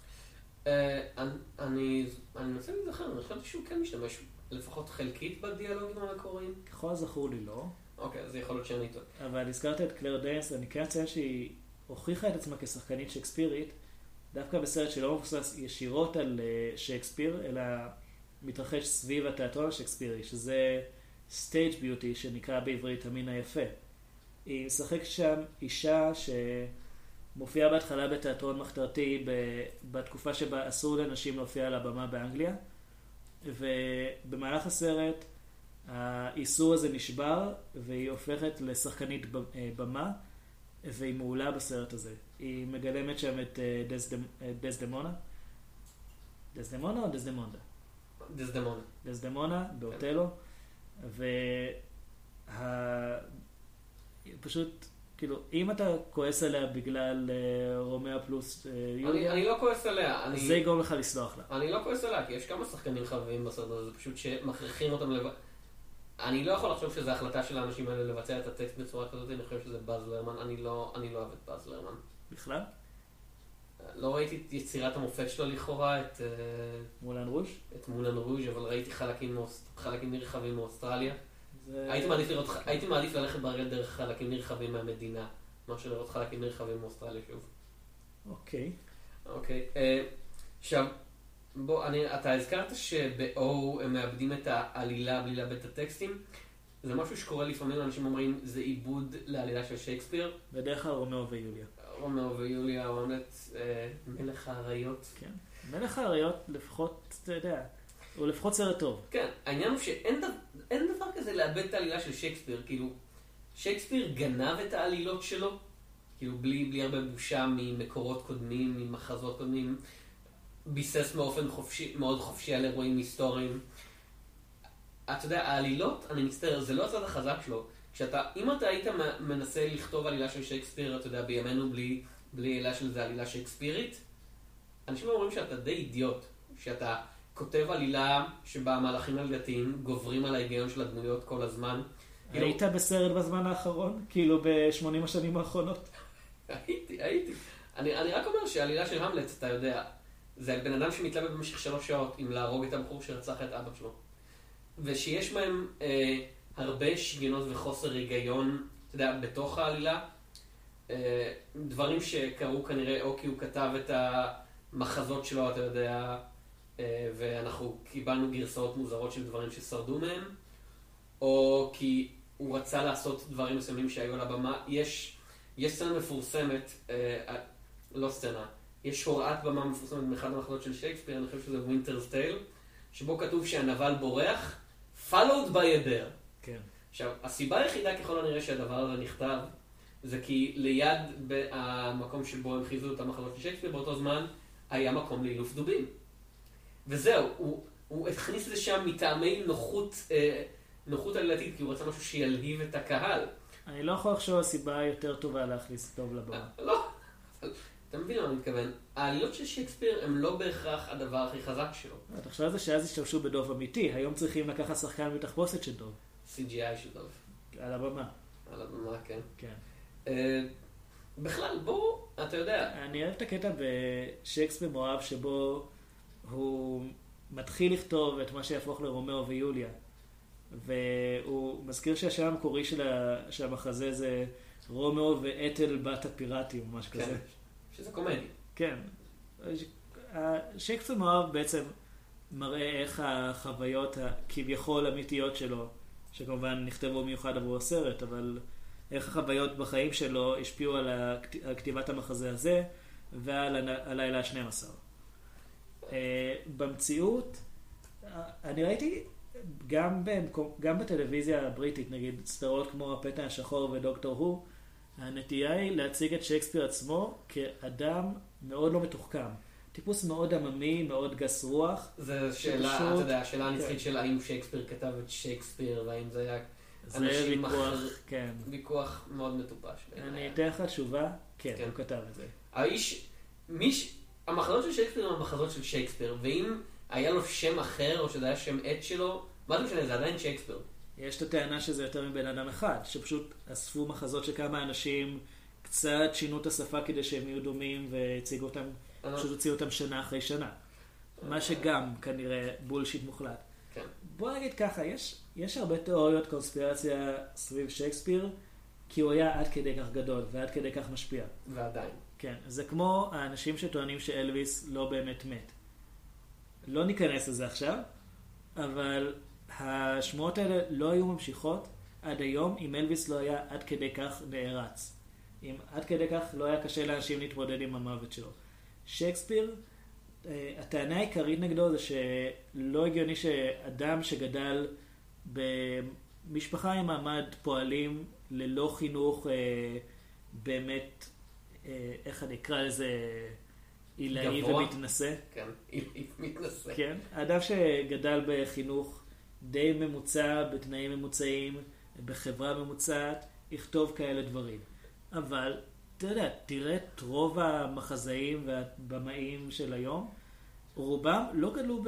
אני מנסה להיזכר, אני חושבת שהוא כן משתמש לפחות חלקית בדיאלוגים המקוריים. ככל זכור לי לא. אוקיי, אז יכול להיות שאני טוב. אבל הזכרת את קלר דיינס, אני כן אציין שהיא הוכיחה את עצמה כשחקנית שייקספירית, דווקא בסרט שלא מבוסס ישירות על שייקספיר, אלא מתרחש סביב התיאטרון השייקספירי, שזה סטייג' ביוטי, שנקרא בעברית המין היפה. היא משחקת שם אישה שמופיעה בהתחלה בתיאטרון מחתרתי בתקופה שבה אסור לנשים להופיע על הבמה באנגליה, ובמהלך הסרט האיסור הזה נשבר, והיא הופכת לשחקנית במה, והיא מעולה בסרט הזה. היא מגלמת שם את דסדמונה. דסדמונה או דסדמונדה? דסדמונה. דסדמונה, באותלו. פשוט, כאילו, אם אתה כועס עליה בגלל רומאו פלוס יוליה... אני לא כועס עליה. זה יגרום לך לסלוח לה. אני לא כועס עליה, כי יש כמה שחקנים חביבים בסרט הזה, זה פשוט שמכריחים אותם אני לא יכול לחשוב שזו החלטה של האנשים האלה לבצע את הטקסט בצורה כזאת, אני חושב שזה באז לרמן, אני לא אוהב את באז לרמן. בכלל? לא ראיתי את יצירת המופת שלו לכאורה, את מולן רוז'? את מולן רוז', אבל ראיתי חלקים נרחבים מאוסטרליה. הייתי מעדיף ללכת ברגל דרך חלקים נרחבים מהמדינה, מאשר לראות חלקים נרחבים מאוסטרליה שוב. אוקיי. אוקיי. עכשיו, אתה הזכרת שבאו הם מאבדים את העלילה בלי לאבד את הטקסטים. זה משהו שקורה לפעמים, אנשים אומרים, זה עיבוד לעלילה של שייקספיר. בדרך כלל רומאו ויוליה. רומאו ויוליה, המלט, מלך האריות. כן. מלך האריות, לפחות, אתה יודע, הוא לפחות סרט טוב. כן, העניין הוא שאין דבר כזה לאבד את העלילה של שייקספיר. כאילו, שייקספיר גנב את העלילות שלו, כאילו בלי הרבה בושה ממקורות קודמים, ממחזות קודמים, ביסס באופן מאוד חופשי על אירועים היסטוריים. אתה יודע, העלילות, אני מצטער, זה לא הצד החזק שלו. אם אתה היית מנסה לכתוב עלילה של שייקספיר, אתה יודע, בימינו בלי עלילה של זה עלילה שייקספירית, אנשים אומרים שאתה די אידיוט, שאתה כותב עלילה שבה המהלכים העלילתיים גוברים על ההיגיון של הדמויות כל הזמן. היית בסרט בזמן האחרון? כאילו ב-80 השנים האחרונות? הייתי. אני רק אומר שהעלילה של המלט, אתה יודע, זה בן אדם שמתלבט במשך 3 שעות עם להרוג את הבחור שרצח את אבא שלו. ושיש בהם הרבה שגיונות וחוסר היגיון, אתה יודע, בתוך העלילה. דברים שקרו כנראה או כי הוא כתב את המחזות שלו, אתה יודע, ואנחנו קיבלנו גרסאות מוזרות של דברים ששרדו מהם, או כי הוא רצה לעשות דברים מסוימים שהיו על הבמה. יש סצנה מפורסמת, לא סצנה, יש הוראת במה מפורסמת מאחד המחזות של שייקספיר, אני חושב שזה Winter's Tale, שבו כתוב שהנבל בורח, followed by a bear. כן. עכשיו, הסיבה היחידה ככל הנראה שהדבר הזה נכתב, זה כי ליד המקום שבו הם חיזו את המחזות של שייקספיר, באותו זמן היה מקום לאילוף דובים. וזהו, הוא הכניס לשם מטעמי נוחות עלילתית, כי הוא רצה משהו שילהיב את הקהל. אני לא יכול לחשוב הסיבה יותר טובה להכניס טוב לבמה. לא, אתה מבין מה אני מתכוון. העלילות של שייקספיר הם לא בהכרח הדבר הכי חזק שלו. אתה חושב על זה שאז השתמשו בדוב אמיתי, היום צריכים לקחת שחקן מתחפושת של דוב. CGI של דוב. על הבמה. על הבמה, כן. כן. בכלל, בוא, אתה יודע. אני אוהב את הקטע בשייקספיר מאוהב שבו הוא מתחיל לכתוב את מה שיהפוך לרומאו ויוליה. והוא מזכיר שהשם המקורי של המחזה זה רומאו ואתל בת הפיראטים, או משהו כזה. שזה קומדיה. כן. שייקספיר מאוהב בעצם מראה איך החוויות הכביכול אמיתיות שלו, שכמובן נכתבו מיוחד עבור הסרט, אבל איך החוויות בחיים שלו השפיעו על כתיבת המחזה הזה ועל הלילה ה-12. במציאות, אני ראיתי גם בטלוויזיה הבריטית, נגיד סדרות כמו הפטה השחור ודוקטור הו, הנטייה היא להציג את שייקספיר עצמו כאדם מאוד לא מתוחכם. טיפוס מאוד עממי, מאוד גס רוח. זו שאלה, אתה יודע, השאלה הנצחית של האם שייקספיר כתב את שייקספיר, והאם זה היה אנשים אחר, ויכוח מאוד מטופש. אני אתן לך תשובה, כן, הוא כתב את זה. המחזות של שייקספיר הם המחזות של שייקספיר, ואם היה לו שם אחר, או שזה היה שם עט שלו, מה זה משנה, זה עדיין שייקספיר. יש את הטענה שזה יותר מבן אדם אחד, שפשוט אספו מחזות של כמה אנשים, קצת שינו את השפה כדי שהם יהיו דומים, והציגו אותם, פשוט הוציאו אותם שנה אחרי שנה. מה שגם כנראה בולשיט מוחלט. כן. בוא נגיד ככה, יש הרבה תיאוריות קונספירציה סביב שייקספיר, כי הוא היה עד כדי כך גדול, ועד כדי כך משפיע. ועדיין. כן, זה כמו האנשים שטוענים שאלוויס לא באמת מת. לא ניכנס לזה עכשיו, אבל השמועות האלה לא היו ממשיכות עד היום אם אלוויס לא היה עד כדי כך נערץ. אם עד כדי כך לא היה קשה לאנשים להתמודד עם המוות שלו. שייקספיר, הטענה העיקרית נגדו זה שלא הגיוני שאדם שגדל במשפחה עם מעמד פועלים ללא חינוך באמת, איך אני אקרא לזה, עילאי ומתנשא. כן, מתנשא. כן, אדם שגדל בחינוך די ממוצע, בתנאים ממוצעים, בחברה ממוצעת, יכתוב כאלה דברים. אבל, אתה יודע, תראה את רוב המחזאים והבמאים של היום, רובם לא גדלו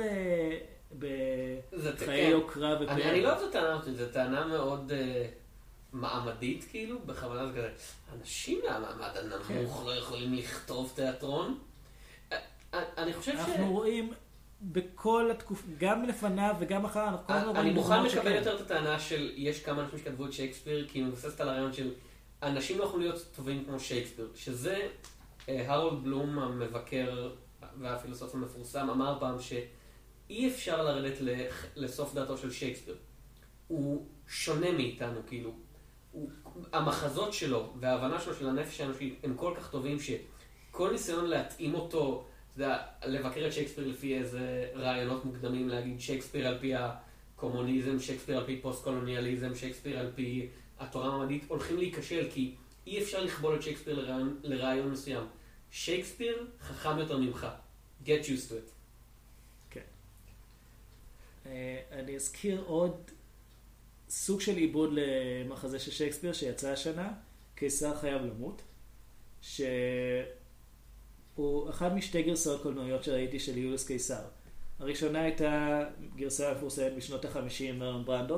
בחיי יוקרה ופאר. אני לא אוהב את הטענה הזאת, זו טענה מאוד מעמדית, כאילו, בכוונה זה כזה. אנשים מהמעמד הנמוך לא יכולים לכתוב תיאטרון. אני חושב אנחנו רואים בכל התקופה, גם לפניו וגם אחריו, אנחנו כל הזמן רואים אני מוכן דוגמאות לקבל שכן. יותר את הטענה של יש כמה אנשים שכתבו את שייקספיר, כי היא מבוססת על הרעיון של אנשים לא יכולים להיות טובים כמו שייקספיר, שזה הרולד בלום המבקר והפילוסוף המפורסם אמר פעם שאי אפשר לרדת לסוף דעתו של שייקספיר. הוא שונה מאיתנו, כאילו. המחזות שלו וההבנה שלו של הנפש האנושית הם כל כך טובים שכל ניסיון להתאים אותו, אתה יודע, לבקר את שייקספיר לפי איזה רעיונות מוקדמים, להגיד שייקספיר על פי הקומוניזם, שייקספיר על פי פוסט-קולוניאליזם, שייקספיר על פי התורה המדעית, הולכים להיכשל כי אי אפשר לכבול את שייקספיר לרעיון מסוים. שייקספיר חכם יותר ממך. Get used to it. כן. אני אזכיר עוד סוג של עיבוד למחזה של שייקספיר שיצא השנה, קיסר חייב למות, שהוא אחד משתי גרסאות קולנועיות שראיתי של יוליוס קיסר. הראשונה הייתה גרסה מפורסמת בשנות ה-50, מרלון ברנדו,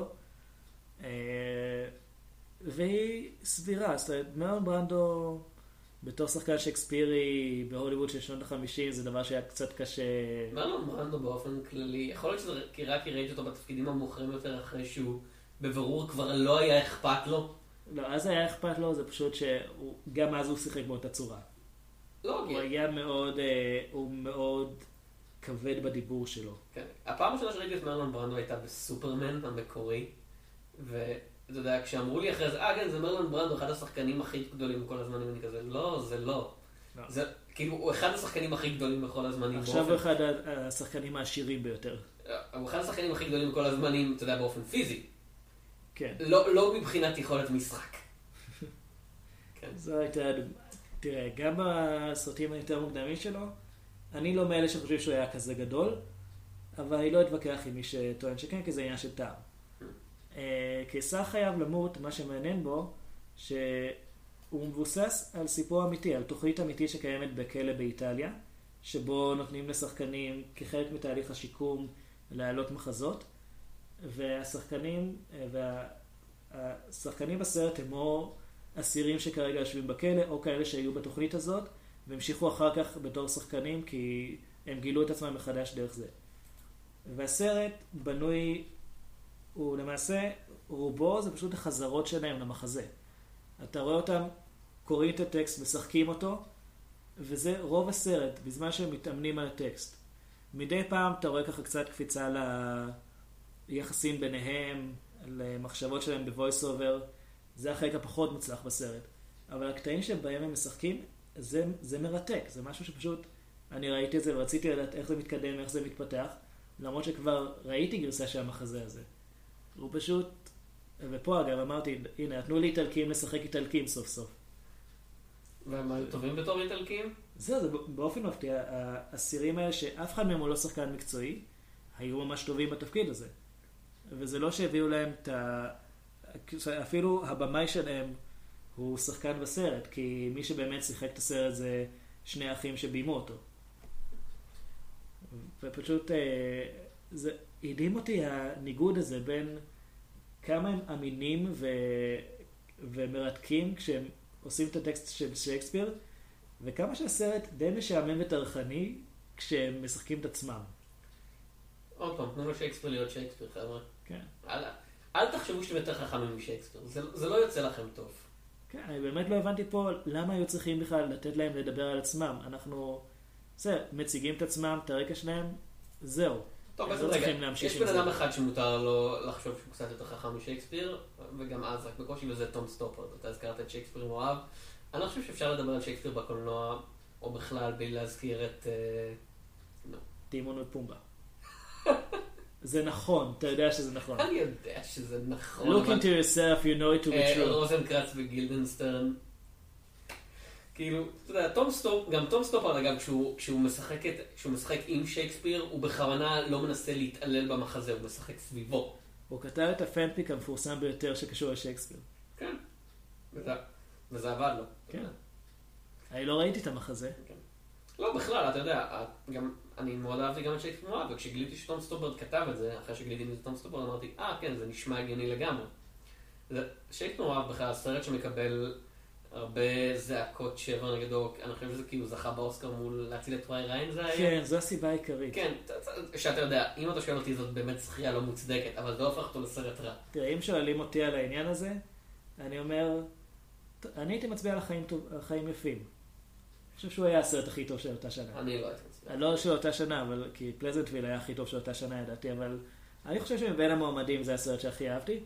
והיא סבירה. זאת אומרת, מרלון ברנדו בתור שחקן שייקספירי בהוליווד של שנות ה-50 זה דבר שהיה קצת קשה. מרלון ברנדו באופן כללי, יכול להיות שזה רק ראיתי אותו בתפקידים המאוחרים יותר אחרי שהוא בבירור כבר לא היה אכפת לו. לא, אז היה אכפת לו, זה פשוט שגם אז הוא שיחק באותה צורה. לא, הוא היה מאוד, הוא מאוד כבד בדיבור שלו. כן. הפעם הראשונה שראיתי את מרלון ברנדו הייתה בסופרמן המקורי, ואתה יודע, כשאמרו לי אחרי זה, כן, זה מרלון ברנדו, אחד השחקנים הכי גדולים בכל הזמנים, אני כזה, לא, זה לא. זה, כאילו, הוא אחד השחקנים הכי גדולים בכל הזמנים. עכשיו הוא אחד השחקנים העשירים ביותר. הוא אחד השחקנים הכי גדולים בכל הזמנים, אתה יודע, באופן פיזי. כן. לא מבחינת יכולת משחק. כן. זו הייתה, תראה, גם בסרטים היותר מוקדמים שלו, אני לא מאלה שחושבים שהוא היה כזה גדול, אבל אני לא אתווכח עם מי שטוען שכן, כי זה עניין של טעם. קיסר חייב למות, מה שמעניין בו, שהוא מבוסס על סיפור אמיתי, על תוכנית אמיתית שקיימת בכלא באיטליה, שבו נותנים לשחקנים כחלק מתהליך השיקום להעלות מחזות, והשחקנים בסרט הם או אסירים שכרגע יושבים בכלא, או כאלה שהיו בתוכנית הזאת, והמשיכו אחר כך בתור שחקנים, כי הם גילו את עצמם מחדש דרך זה. והסרט בנוי, הוא למעשה, רובו זה פשוט החזרות שלהם למחזה. אתה רואה אותם, קוראים את הטקסט, משחקים אותו, וזה רוב הסרט, בזמן שהם מתאמנים על הטקסט. מדי פעם אתה רואה ככה קצת קפיצה ליחסים ביניהם, למחשבות שלהם בvoice over, זה החלק הפחות מוצלח בסרט. אבל הקטעים שבהם הם משחקים, זה מרתק, זה משהו שפשוט, אני ראיתי את זה ורציתי לדעת איך זה מתקדם, איך זה מתפתח, למרות שכבר ראיתי גרסה של המחזה הזה. הוא פשוט, ופה אגב אמרתי, הנה, נתנו לי איטלקים לשחק איטלקים סוף סוף. והם היו טובים בתור איטלקים? זה באופן מפתיע, האסירים האלה שאף אחד מהם הוא לא שחקן מקצועי, היו ממש טובים בתפקיד הזה. וזה לא שהביאו להם אפילו הבמאי שלהם הוא שחקן בסרט, כי מי שבאמת שיחק את הסרט זה שני אחים שביימו אותו. ופשוט זה הדהים אותי הניגוד הזה בין כמה הם אמינים ומרתקים כשהם עושים את הטקסט של שייקספיר, וכמה שהסרט די משעמם וטרחני כשהם משחקים את עצמם. עוד פעם, תנו לו שייקספיר להיות שייקספיר, חבר'ה. כן. אל תחשבו שאתם יותר חכמים משייקספיר, זה לא יוצא לכם טוב. כן, אני באמת לא הבנתי פה למה היו צריכים בכלל לתת להם לדבר על עצמם. אנחנו, מציגים את עצמם, את הרקע שלהם, זהו. טוב, אז רגע, יש בן אדם אחד שמותר לו לחשוב שהוא קצת יותר חכם משייקספיר, וגם אז רק בקושי, וזה תום סטופר. אתה הזכרת את שייקספיר עם אוהב. אני לא חושב שאפשר לדבר על שייקספיר בקולנוע, או בכלל בלי להזכיר את... טימון ופומבה. זה נכון, אתה יודע שזה נכון. אני יודע שזה נכון. Look into yourself, you know it to be true. רוזנקרץ וגילדנסטרן. כאילו, אתה יודע, גם תום סטופר, אגב, כשהוא משחק עם שייקספיר, הוא בכוונה לא מנסה להתעלל במחזה, הוא משחק סביבו. הוא כתב את הפנפיק המפורסם ביותר שקשור לשייקספיר. כן. וזה עבד לו. כן. אני לא ראיתי את המחזה. לא, בכלל, אתה יודע, גם אני מאוד אהבתי גם את שייקספיר מואב, וכשגיליתי שתום סטופר כתב את זה, אחרי שגיליתי את תום סטופר, אמרתי, כן, זה נשמע הגיוני לגמרי. שייקספיר מואב בכלל, הסרט שמקבל הרבה זעקות שבר נגדו, אני חושב שזה כאילו זכה באוסקר מול להציל את וואי ריין זה היה. כן, זו הסיבה העיקרית. כן, שאתה יודע, אם אתה שואל אותי זאת באמת זכייה לא מוצדקת, אבל זה לא הופך אותו לסרט רע. תראה, אם שואלים אותי על העניין הזה, אני אומר, אני הייתי מצביע על החיים יפים. אני חושב שהוא היה הסרט הכי טוב של אותה שנה. אני לא הייתי מצביע. לא של אותה שנה, כי פלזנטוויל היה הכי טוב של אותה שנה, ידעתי, אבל אני חושב שמבין המועמדים זה הסרט שהכי אהבתי.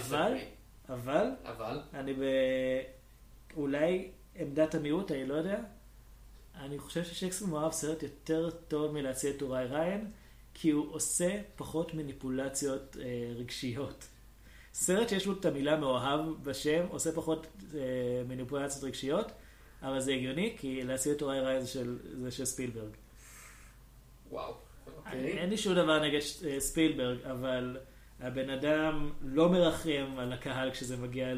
אבל, אני אולי עמדת המיעוט, אני לא יודע, אני חושב ששייקספיר מאוהב סרט יותר טוב מלהציל את וואי ריין, כי הוא עושה פחות מניפולציות רגשיות. סרט שיש לו את המילה מאוהב בשם, עושה פחות מניפולציות רגשיות, אבל זה הגיוני, כי להציל את וואי ריין זה של ספילברג. וואו. אין לי שום דבר נגד ספילברג, אבל הבן אדם לא מרחם על הקהל כשזה מגיע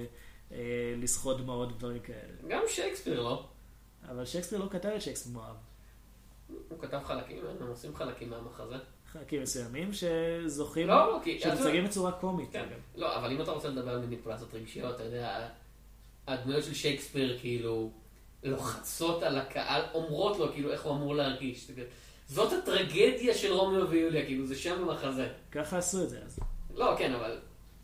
לסחוט דמעות ודברים כאלה. גם שייקספיר לא. אבל שייקספיר לא כתב את שייקספיר מאוהב. הוא כתב חלקים, הם עושים חלקים מהמחזה. חלקים מסוימים שזוכים, שמוצגים בצורה קומית. לא, אבל אם אתה רוצה לדבר על מניפולציות רגשיות, אתה יודע, הדמויות של שייקספיר כאילו לוחצות על הקהל, אומרות לו כאילו איך הוא אמור להרגיש. זאת הטרגדיה של רומיו ויוליה, כאילו זה שם במחזה. ככה עשו את זה אז. לא, כן, אבל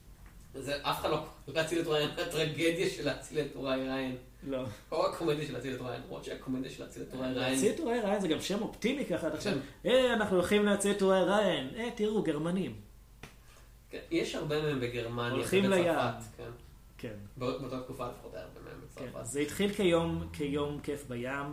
אף אחד לא להציל את ריין, הטרגדיה של להציל את וואי ריין. לא. או הקומדיה של להציל את ריין, למרות שהקומדיה של להציל את וואי ריין. להציל את וואי ריין זה גם שם אופטימי ככה, אתה חושב, אנחנו הולכים להציל את וואי ריין, תראו, גרמנים. יש הרבה מהם בגרמניה, הולכים לים. כן. באותה תקופה לפחות היה הרבה מהם בצרפת. זה התחיל כיום כיף בים.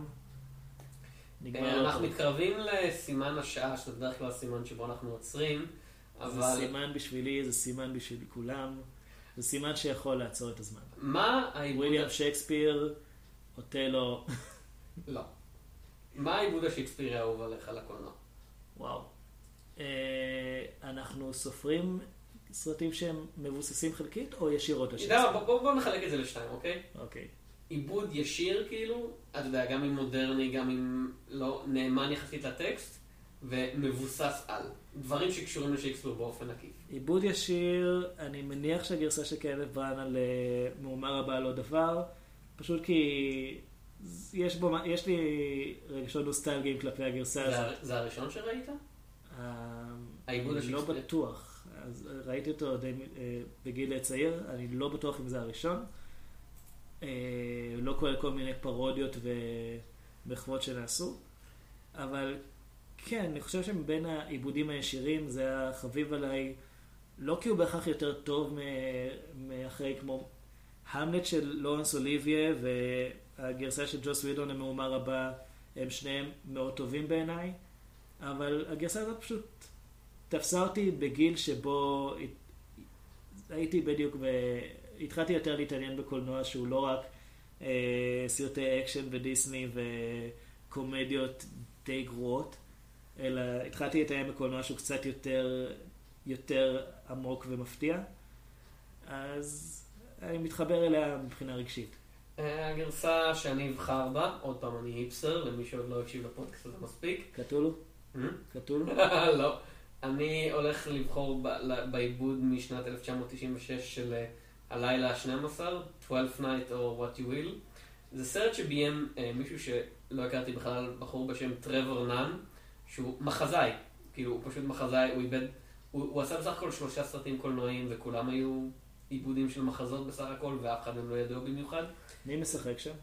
אנחנו מתקרבים לסימן השעה, שזה בדרך כלל הסימן שבו אנחנו עוצרים. זה סימן בשבילי, זה סימן בשביל כולם. זה סימן שיכול לעצור את הזמן. מה העיבוד... וויליאם שייקספיר, אוטלו. לא. מה העיבוד השייקספירי האהוב עליך לקולנוע? וואו. אנחנו סופרים סרטים שהם מבוססים חלקית או ישירות לשייקספיר? בואו נחלק את זה לשתיים, אוקיי? אוקיי. עיבוד ישיר כאילו, אתה יודע, גם אם מודרני, גם אם לא נאמן יחסית לטקסט, ומבוסס על דברים שקשורים לשייקספיר באופן עקיף. עיבוד ישיר, אני מניח שהגרסה של קנת' בראנא על מהומה רבה לא דבר, פשוט כי יש לי רגשות נוסטלגיים כלפי הגרסה הזאת. זה הראשון שראית? העיבוד אני לא בטוח. אז ראיתי אותו בגיל צעיר, אני לא בטוח אם זה הראשון. לא כולל כל מיני פרודיות ומחוות שנעשו, אבל כן, אני חושב שמבין העיבודים הישירים זה החביב עליי, לא כי הוא בהכרח יותר טוב מאחרי כמו המלט של לורנס אוליביה והגרסה של ג'וס ווידון המהומה רבה, הם שניהם מאוד טובים בעיניי, אבל הגרסה הזאת פשוט תפסה אותי בגיל שבו הייתי בדיוק התחלתי יותר להתעניין בקולנוע שהוא לא רק סרטי אקשן ודיסני וקומדיות די גרועות, אלא התחלתי להתעניין בקולנוע שהוא קצת יותר עמוק ומפתיע, אז אני מתחבר אליה מבחינה רגשית. הגרסה שאני אבחר בה, עוד פעם אני היפסר, למי שעוד לא הקשיב לפודקאסט הזה מספיק. קטולו? קטולו? לא. אני הולך לבחור בעיבוד משנת 1996 של הלילה ה-12, 12 Night or What You Will. זה סרט שביים מישהו שלא הכרתי בכלל, בחור בשם טרוור נאן, שהוא מחזאי, כאילו הוא פשוט מחזאי, הוא עשה בסך הכל 3 סרטים קולנועיים וכולם היו עיבודים של מחזות בסך הכל ואף אחד מהם לא ידעו במיוחד. מי משחק שם?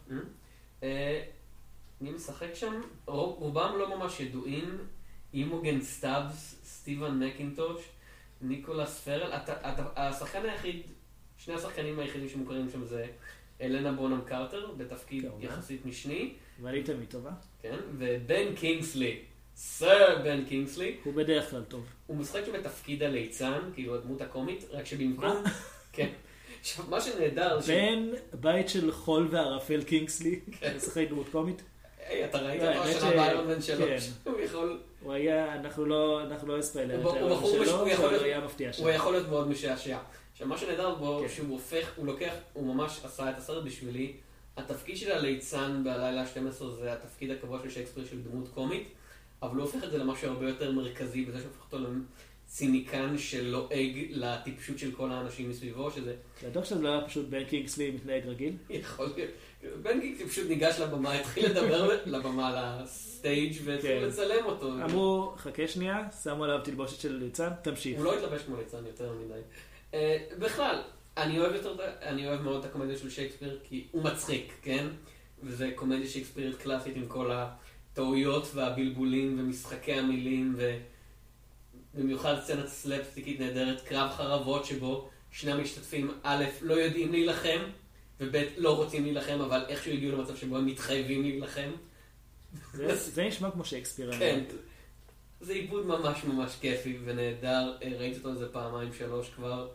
מי משחק שם? רובם לא ממש ידועים. אימוגן סטאבס, סטיבן מקינטוש, ניקולס פרל. השחקן היחיד, שני השחקנים היחידים שמוכרים שם זה אלנה בונם קרטר, בתפקיד יחסית משני. ועלית מי טובה? כן, ובן קינגסלי, סר בן קינגסלי. הוא בדרך כלל טוב. הוא משחק שם בתפקיד הליצן, כאילו הדמות הקומית, רק שבמקום... כן. עכשיו, מה שנהדר... בן בית של חול וערפל קינגסלי, משחק דמות קומית. היי, אתה ראית אותו השנה באיירון מן 3. הוא יכול... הוא היה, אנחנו לא הספיילר את האיירון שלו, אבל הוא היה מפתיע שם. הוא יכול להיות מאוד משעשע. עכשיו, מה שנהדר בו, שהוא הופך, הוא לוקח, הוא ממש עשה את הסרט בשבילי. התפקיד של הליצן בלילה ה-12 זה התפקיד הקבוע של שייקספיר של דמות קומית, אבל הוא הופך את זה למשהו הרבה יותר מרכזי, בזה שהופך אותו ציניקן שלועג לטיפשות של כל האנשים מסביבו, שזה... לדוח שזה לא היה פשוט בן קינגסלי מתנהג רגיל? יכול להיות. בן קינגסלי פשוט ניגש לבמה, התחיל לדבר לבמה, לסטייג' והתחיל לצלם אותו. אמרו, חכה שנייה, שמו עליו תלבושת של ליצן, תמשיך. הוא לא התלבש כמו ליצן יותר מדי. בכלל, אני אוהב מאוד את הקומדיה של שייקספיר, כי הוא מצחיק, כן? וזה קומדיה שייקספירית קלאסית עם כל הטעויות והבלבולים ומשחקי המילים, ובמיוחד סצנת סלפסטיקית נהדרת, קרב חרבות שבו שני המשתתפים א' לא יודעים להילחם, וב' לא רוצים להילחם, אבל איכשהו הגיעו למצב שבו הם מתחייבים להילחם. זה נשמע כמו שייקספיר. כן. זה עיבוד ממש ממש כיפי ונהדר, ראיתי אותו איזה פעמיים 3 כבר.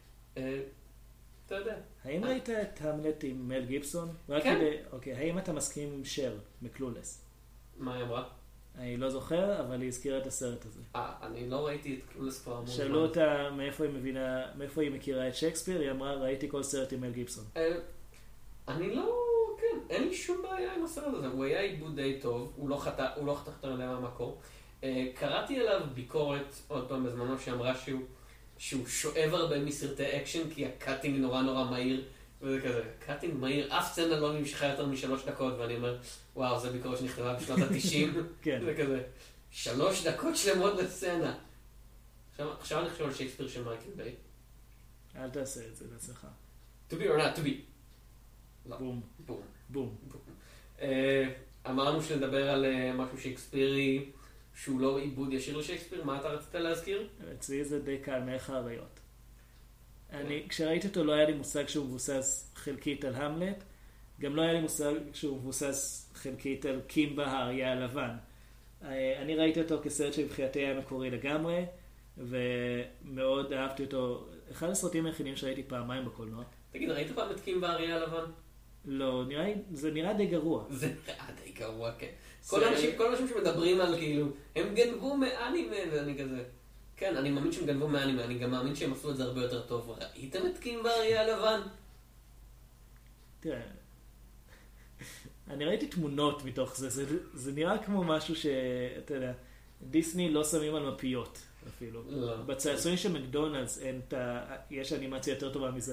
אתה יודע. האם ראית את המלט עם מל גיבסון? כן. אוקיי, האם אתה מסכים עם שר מקלולס? מה היא אמרה? אני לא זוכר, אבל היא הזכירה את הסרט הזה. אני לא ראיתי את קלולס כבר המון זמן. שאלו אותה מאיפה היא מכירה את שייקספיר, היא אמרה, ראיתי כל סרט עם מל גיבסון. אני לא, כן, אין לי שום בעיה עם הסרט הזה, הוא היה עיבוד די טוב, הוא לא חתך עליה מהמקור. קראתי עליו ביקורת עוד פעם בזמנו שאמרה שהוא שואב הרבה מסרטי אקשן, כי הקאטינג נורא נורא מהיר, וזה כזה, קאטינג מהיר, אף סצנה לא נמשכה יותר מ3 דקות, ואני אומר, וואו, זה ביקורת שנכתבה בשנות ה-90, כן. זה כזה, 3 דקות שלמות לסצנה. עכשיו אני חושב על שייקספיר של מייקל ביי. אל תעשה את זה לעצמך. To be or not to be. בום. בום. בום. אמרנו שנדבר על משהו שייקספירי, שהוא לא עיבוד ישיר לשייקספיר, מה אתה רצית להזכיר? אצלי זה די קל, מלך האריות. כשראיתי אותו לא היה לי מושג שהוא מבוסס חלקית על המלט, גם לא היה לי מושג שהוא מבוסס חלקית על קימבה האריה הלבן. אני ראיתי אותו כסרט שבבחינתי היה מקורי לגמרי, ומאוד אהבתי אותו. אחד הסרטים היחידים שראיתי פעמיים בקולנוע. תגיד, ראית פעם את קימבה האריה הלבן? לא, זה נראה די גרוע. זה נראה די גרוע, כן. כל האנשים שמדברים על כאילו, הם גנבו מאנימה, ואני כזה... כן, אני מאמין שהם גנבו מאנימה, אני גם מאמין שהם עשו את זה הרבה יותר טוב. ראיתם את קימבה האריה הלבן? תראה, אני ראיתי תמונות מתוך זה, זה נראה כמו משהו שאתה יודע, דיסני לא שמים על מפיות אפילו. לא. בצעצועים של מקדונלדס יש אנימציה יותר טובה מזה.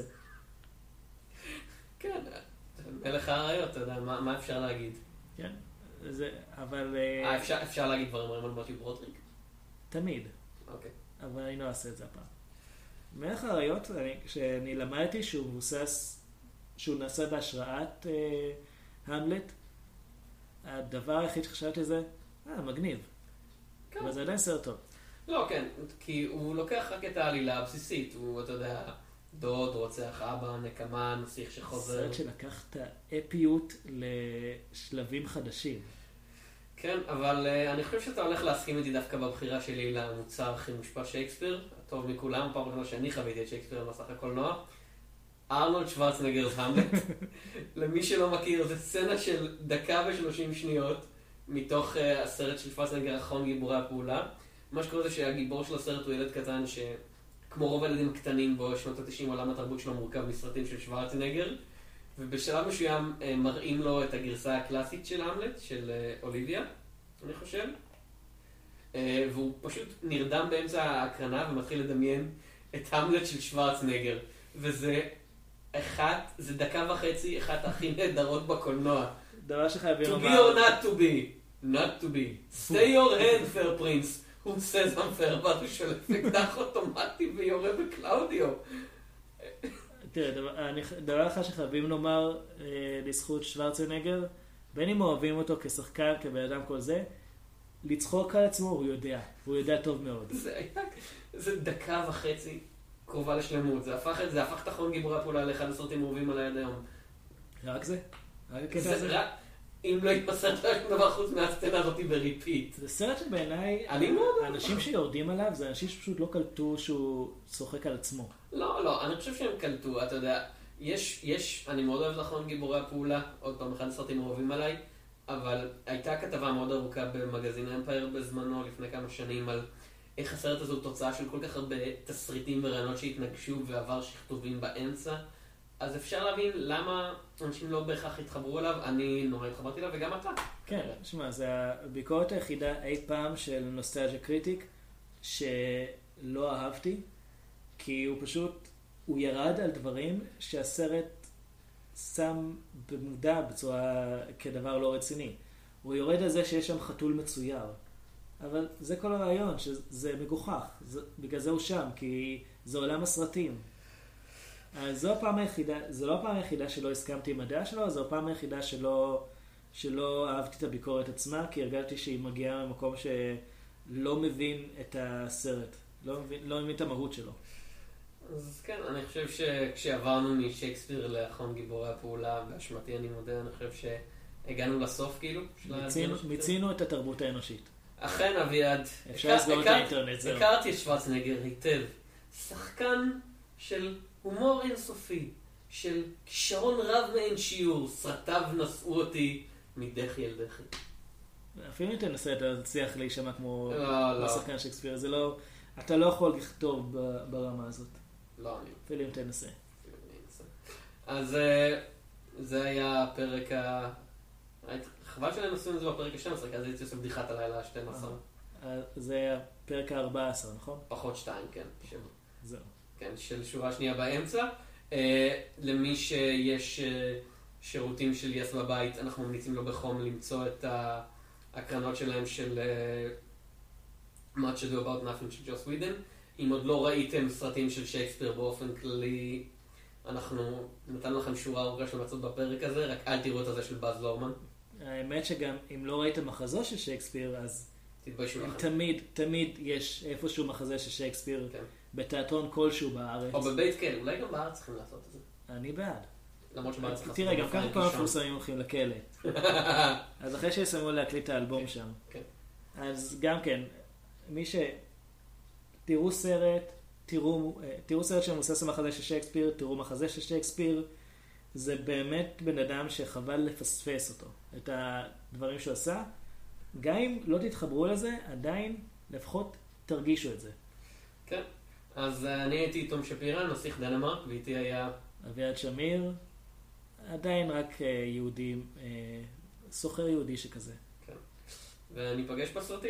כן, מלך האריות, אתה יודע, מה אפשר להגיד? כן, אבל... אפשר להגיד דברים על מוטי ברודריק? תמיד. אוקיי. אבל אני לא אעשה את זה הפעם. מלך האריות, כשאני למדתי שהוא מבוסס, שהוא נעשה בהשראת המלט, הדבר היחיד שחשבתי זה, מגניב. כן. אבל זה עדיין סרט טוב. לא, כן, כי הוא לוקח רק את העלילה הבסיסית, הוא, אתה יודע, דוד, רוצח אבא, נקמה, נסיך שחוזר. סרט שלקח את האפיות לשלבים חדשים. כן, אבל אני חושב שאתה הולך להסכים איתי דווקא בבחירה שלי למוצר הכי מושפע שייקספיר, הטוב מכולם, פעם ראשונה שאני חוויתי את שייקספיר במסך הקולנוע. ארנולד שוורצנגר המלט. למי שלא מכיר, זו סצנה של 1:30 שניות מתוך הסרט של שוורצנגר אחרון גיבורי הפעולה. מה שקורה זה שהגיבור של הסרט הוא ילד קטן שכמו רוב הילדים הקטנים בו שנות ה-90 עולם התרבות שלו מורכב מסרטים של שוורצנגר, ובשלב מסוים מראים לו את הגרסה הקלאסית של המלט, של אוליביה, אני חושב. והוא פשוט נרדם באמצע ההקרנה ומתחיל לדמיין את המלט של שוורצנגר. וזה זה 1.5 דקות, אחת הכי נהדרות בקולנוע. דבר שחייבים לומר... To be or not to be. Not to be. Stay your hand, fair prince. הוא says I'm fair, ואז הוא שולף אקדח אוטומטי ויורה בקלאודיו. תראה, דבר אחד שחייבים לומר לזכות שוורצנגר, בין אם אוהבים אותו כשחקן, כבן אדם כל זה, לצחוק על עצמו הוא יודע טוב מאוד. זה 1.5 דקות קרובה לשלמות, זה הפך את אחרון גיבורי הפעולה לאחד הסרטים אהובים על היד היום. רק זה? אם לא יתמסר לה שום דבר חוץ מהסצנה הזאת בריפיט. זה סרט שבעיניי, האנשים שיורדים עליו זה אנשים שפשוט לא קלטו שהוא צוחק על עצמו. לא, אני חושב שהם קלטו, אתה יודע, אני מאוד אוהב לאחרון גיבורי הפעולה, עוד פעם, אחד הסרטים אהובים עליי, אבל הייתה כתבה מאוד ארוכה במגזין אמפייר בזמנו, לפני כמה שנים, על איך הסרט הזה הוא תוצאה של כל כך הרבה תסריטים ורעיונות שהתנגשו ועבר שכתובים באמצע. אז אפשר להבין למה אנשים לא בהכרח התחברו אליו, אני נורא התחברתי אליו וגם אתה. כן, שמע, זה הביקורת היחידה אי פעם של נוסטלג'יה קריטיק, לא אהבתי, כי הוא פשוט, הוא ירד על דברים שהסרט שם במודע בצורה כדבר לא רציני. הוא יורד על זה שיש שם חתול מצויר. אבל זה כל הרעיון, שזה מגוחך. בגלל זה הוא שם, כי זה עולם הסרטים. אז זו לא הפעם היחידה שלא הסכמתי עם הדעה שלו, זו הפעם היחידה שלא אהבתי את הביקורת עצמה, כי הרגשתי שהיא מגיעה ממקום שלא מבין את הסרט, לא מבין את המהות שלו. אז כן, אני חושב שכשעברנו משייקספיר לאחרון גיבורי הפעולה, באשמתי אני מודה, אני חושב שהגענו לסוף כאילו. מיצינו את התרבות האנושית. אכן אביעד, אפשר לסגור את האינטרנט, זהו. הכרתי את שוורצנגר היטב, שחקן של הומור אינסופי, של כישרון רב מעין שיעור, סרטיו נשאו אותי מדחי אל דחי. אפילו אם תנסה, אתה תצליח להישמע כמו שחקן שייקספיר, זה לא, אתה לא יכול לכתוב ברמה הזאת. לא, אני. אפילו אם תנסה. אז זה היה הפרק חבל שלהם עשו את זה בפרק ה-12, כי אז הייתי עושה בדיחת הלילה ה-12. זה הפרק ה-14, נכון? פחות 2, כן. זהו. כן, של שורה שנייה באמצע. למי שיש שירותים של יס בבית, אנחנו ממליצים לו בחום למצוא את ההקרנות שלהם של Much Ado About Nothing של ג'וס ווידן. אם עוד לא ראיתם סרטים של שייקספיר באופן כללי, אנחנו נתנו לכם שורה ארוכה של מצאות בפרק הזה, רק אל תראו את הזה של באז לורמן. האמת שגם אם לא ראיתם מחזו של שייקספיר, אז תתביישו לכם. תמיד יש איפשהו מחזה של שייקספיר, כן. בתיאטרון כלשהו בארץ. או בבית כן, אולי גם בארץ צריכים לעשות את זה. אני בעד. למרות שבארץ צריך תראה, גם ככה כל המפורסמים הולכים לכלא. אז אחרי שיסיימו להקליט את האלבום שם. כן. אז גם כן, תראו סרט, תראו סרט שמבוסס על מחזה של שייקספיר, תראו מחזה של שייקספיר, זה באמת בן אדם שחבל לפספס אותו, את הדברים שהוא עשה. גם אם לא תתחברו לזה, עדיין לפחות תרגישו את זה. כן, אז אני הייתי תום שפירא, נסיך דנמרק, ואיתי היה אביעד שמיר, עדיין רק יהודי, סוחר יהודי שכזה. כן, וניפגש בסרטים.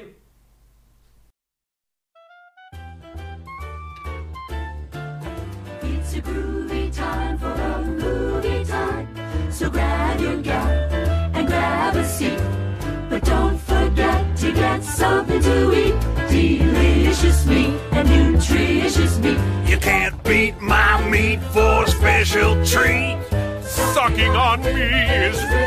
It's a groovy time for a movie time. So grab your gal and grab a seat. But don't forget to get something to eat. Delicious meat and nutritious meat. You can't beat my meat for a special treat. Sucking on me is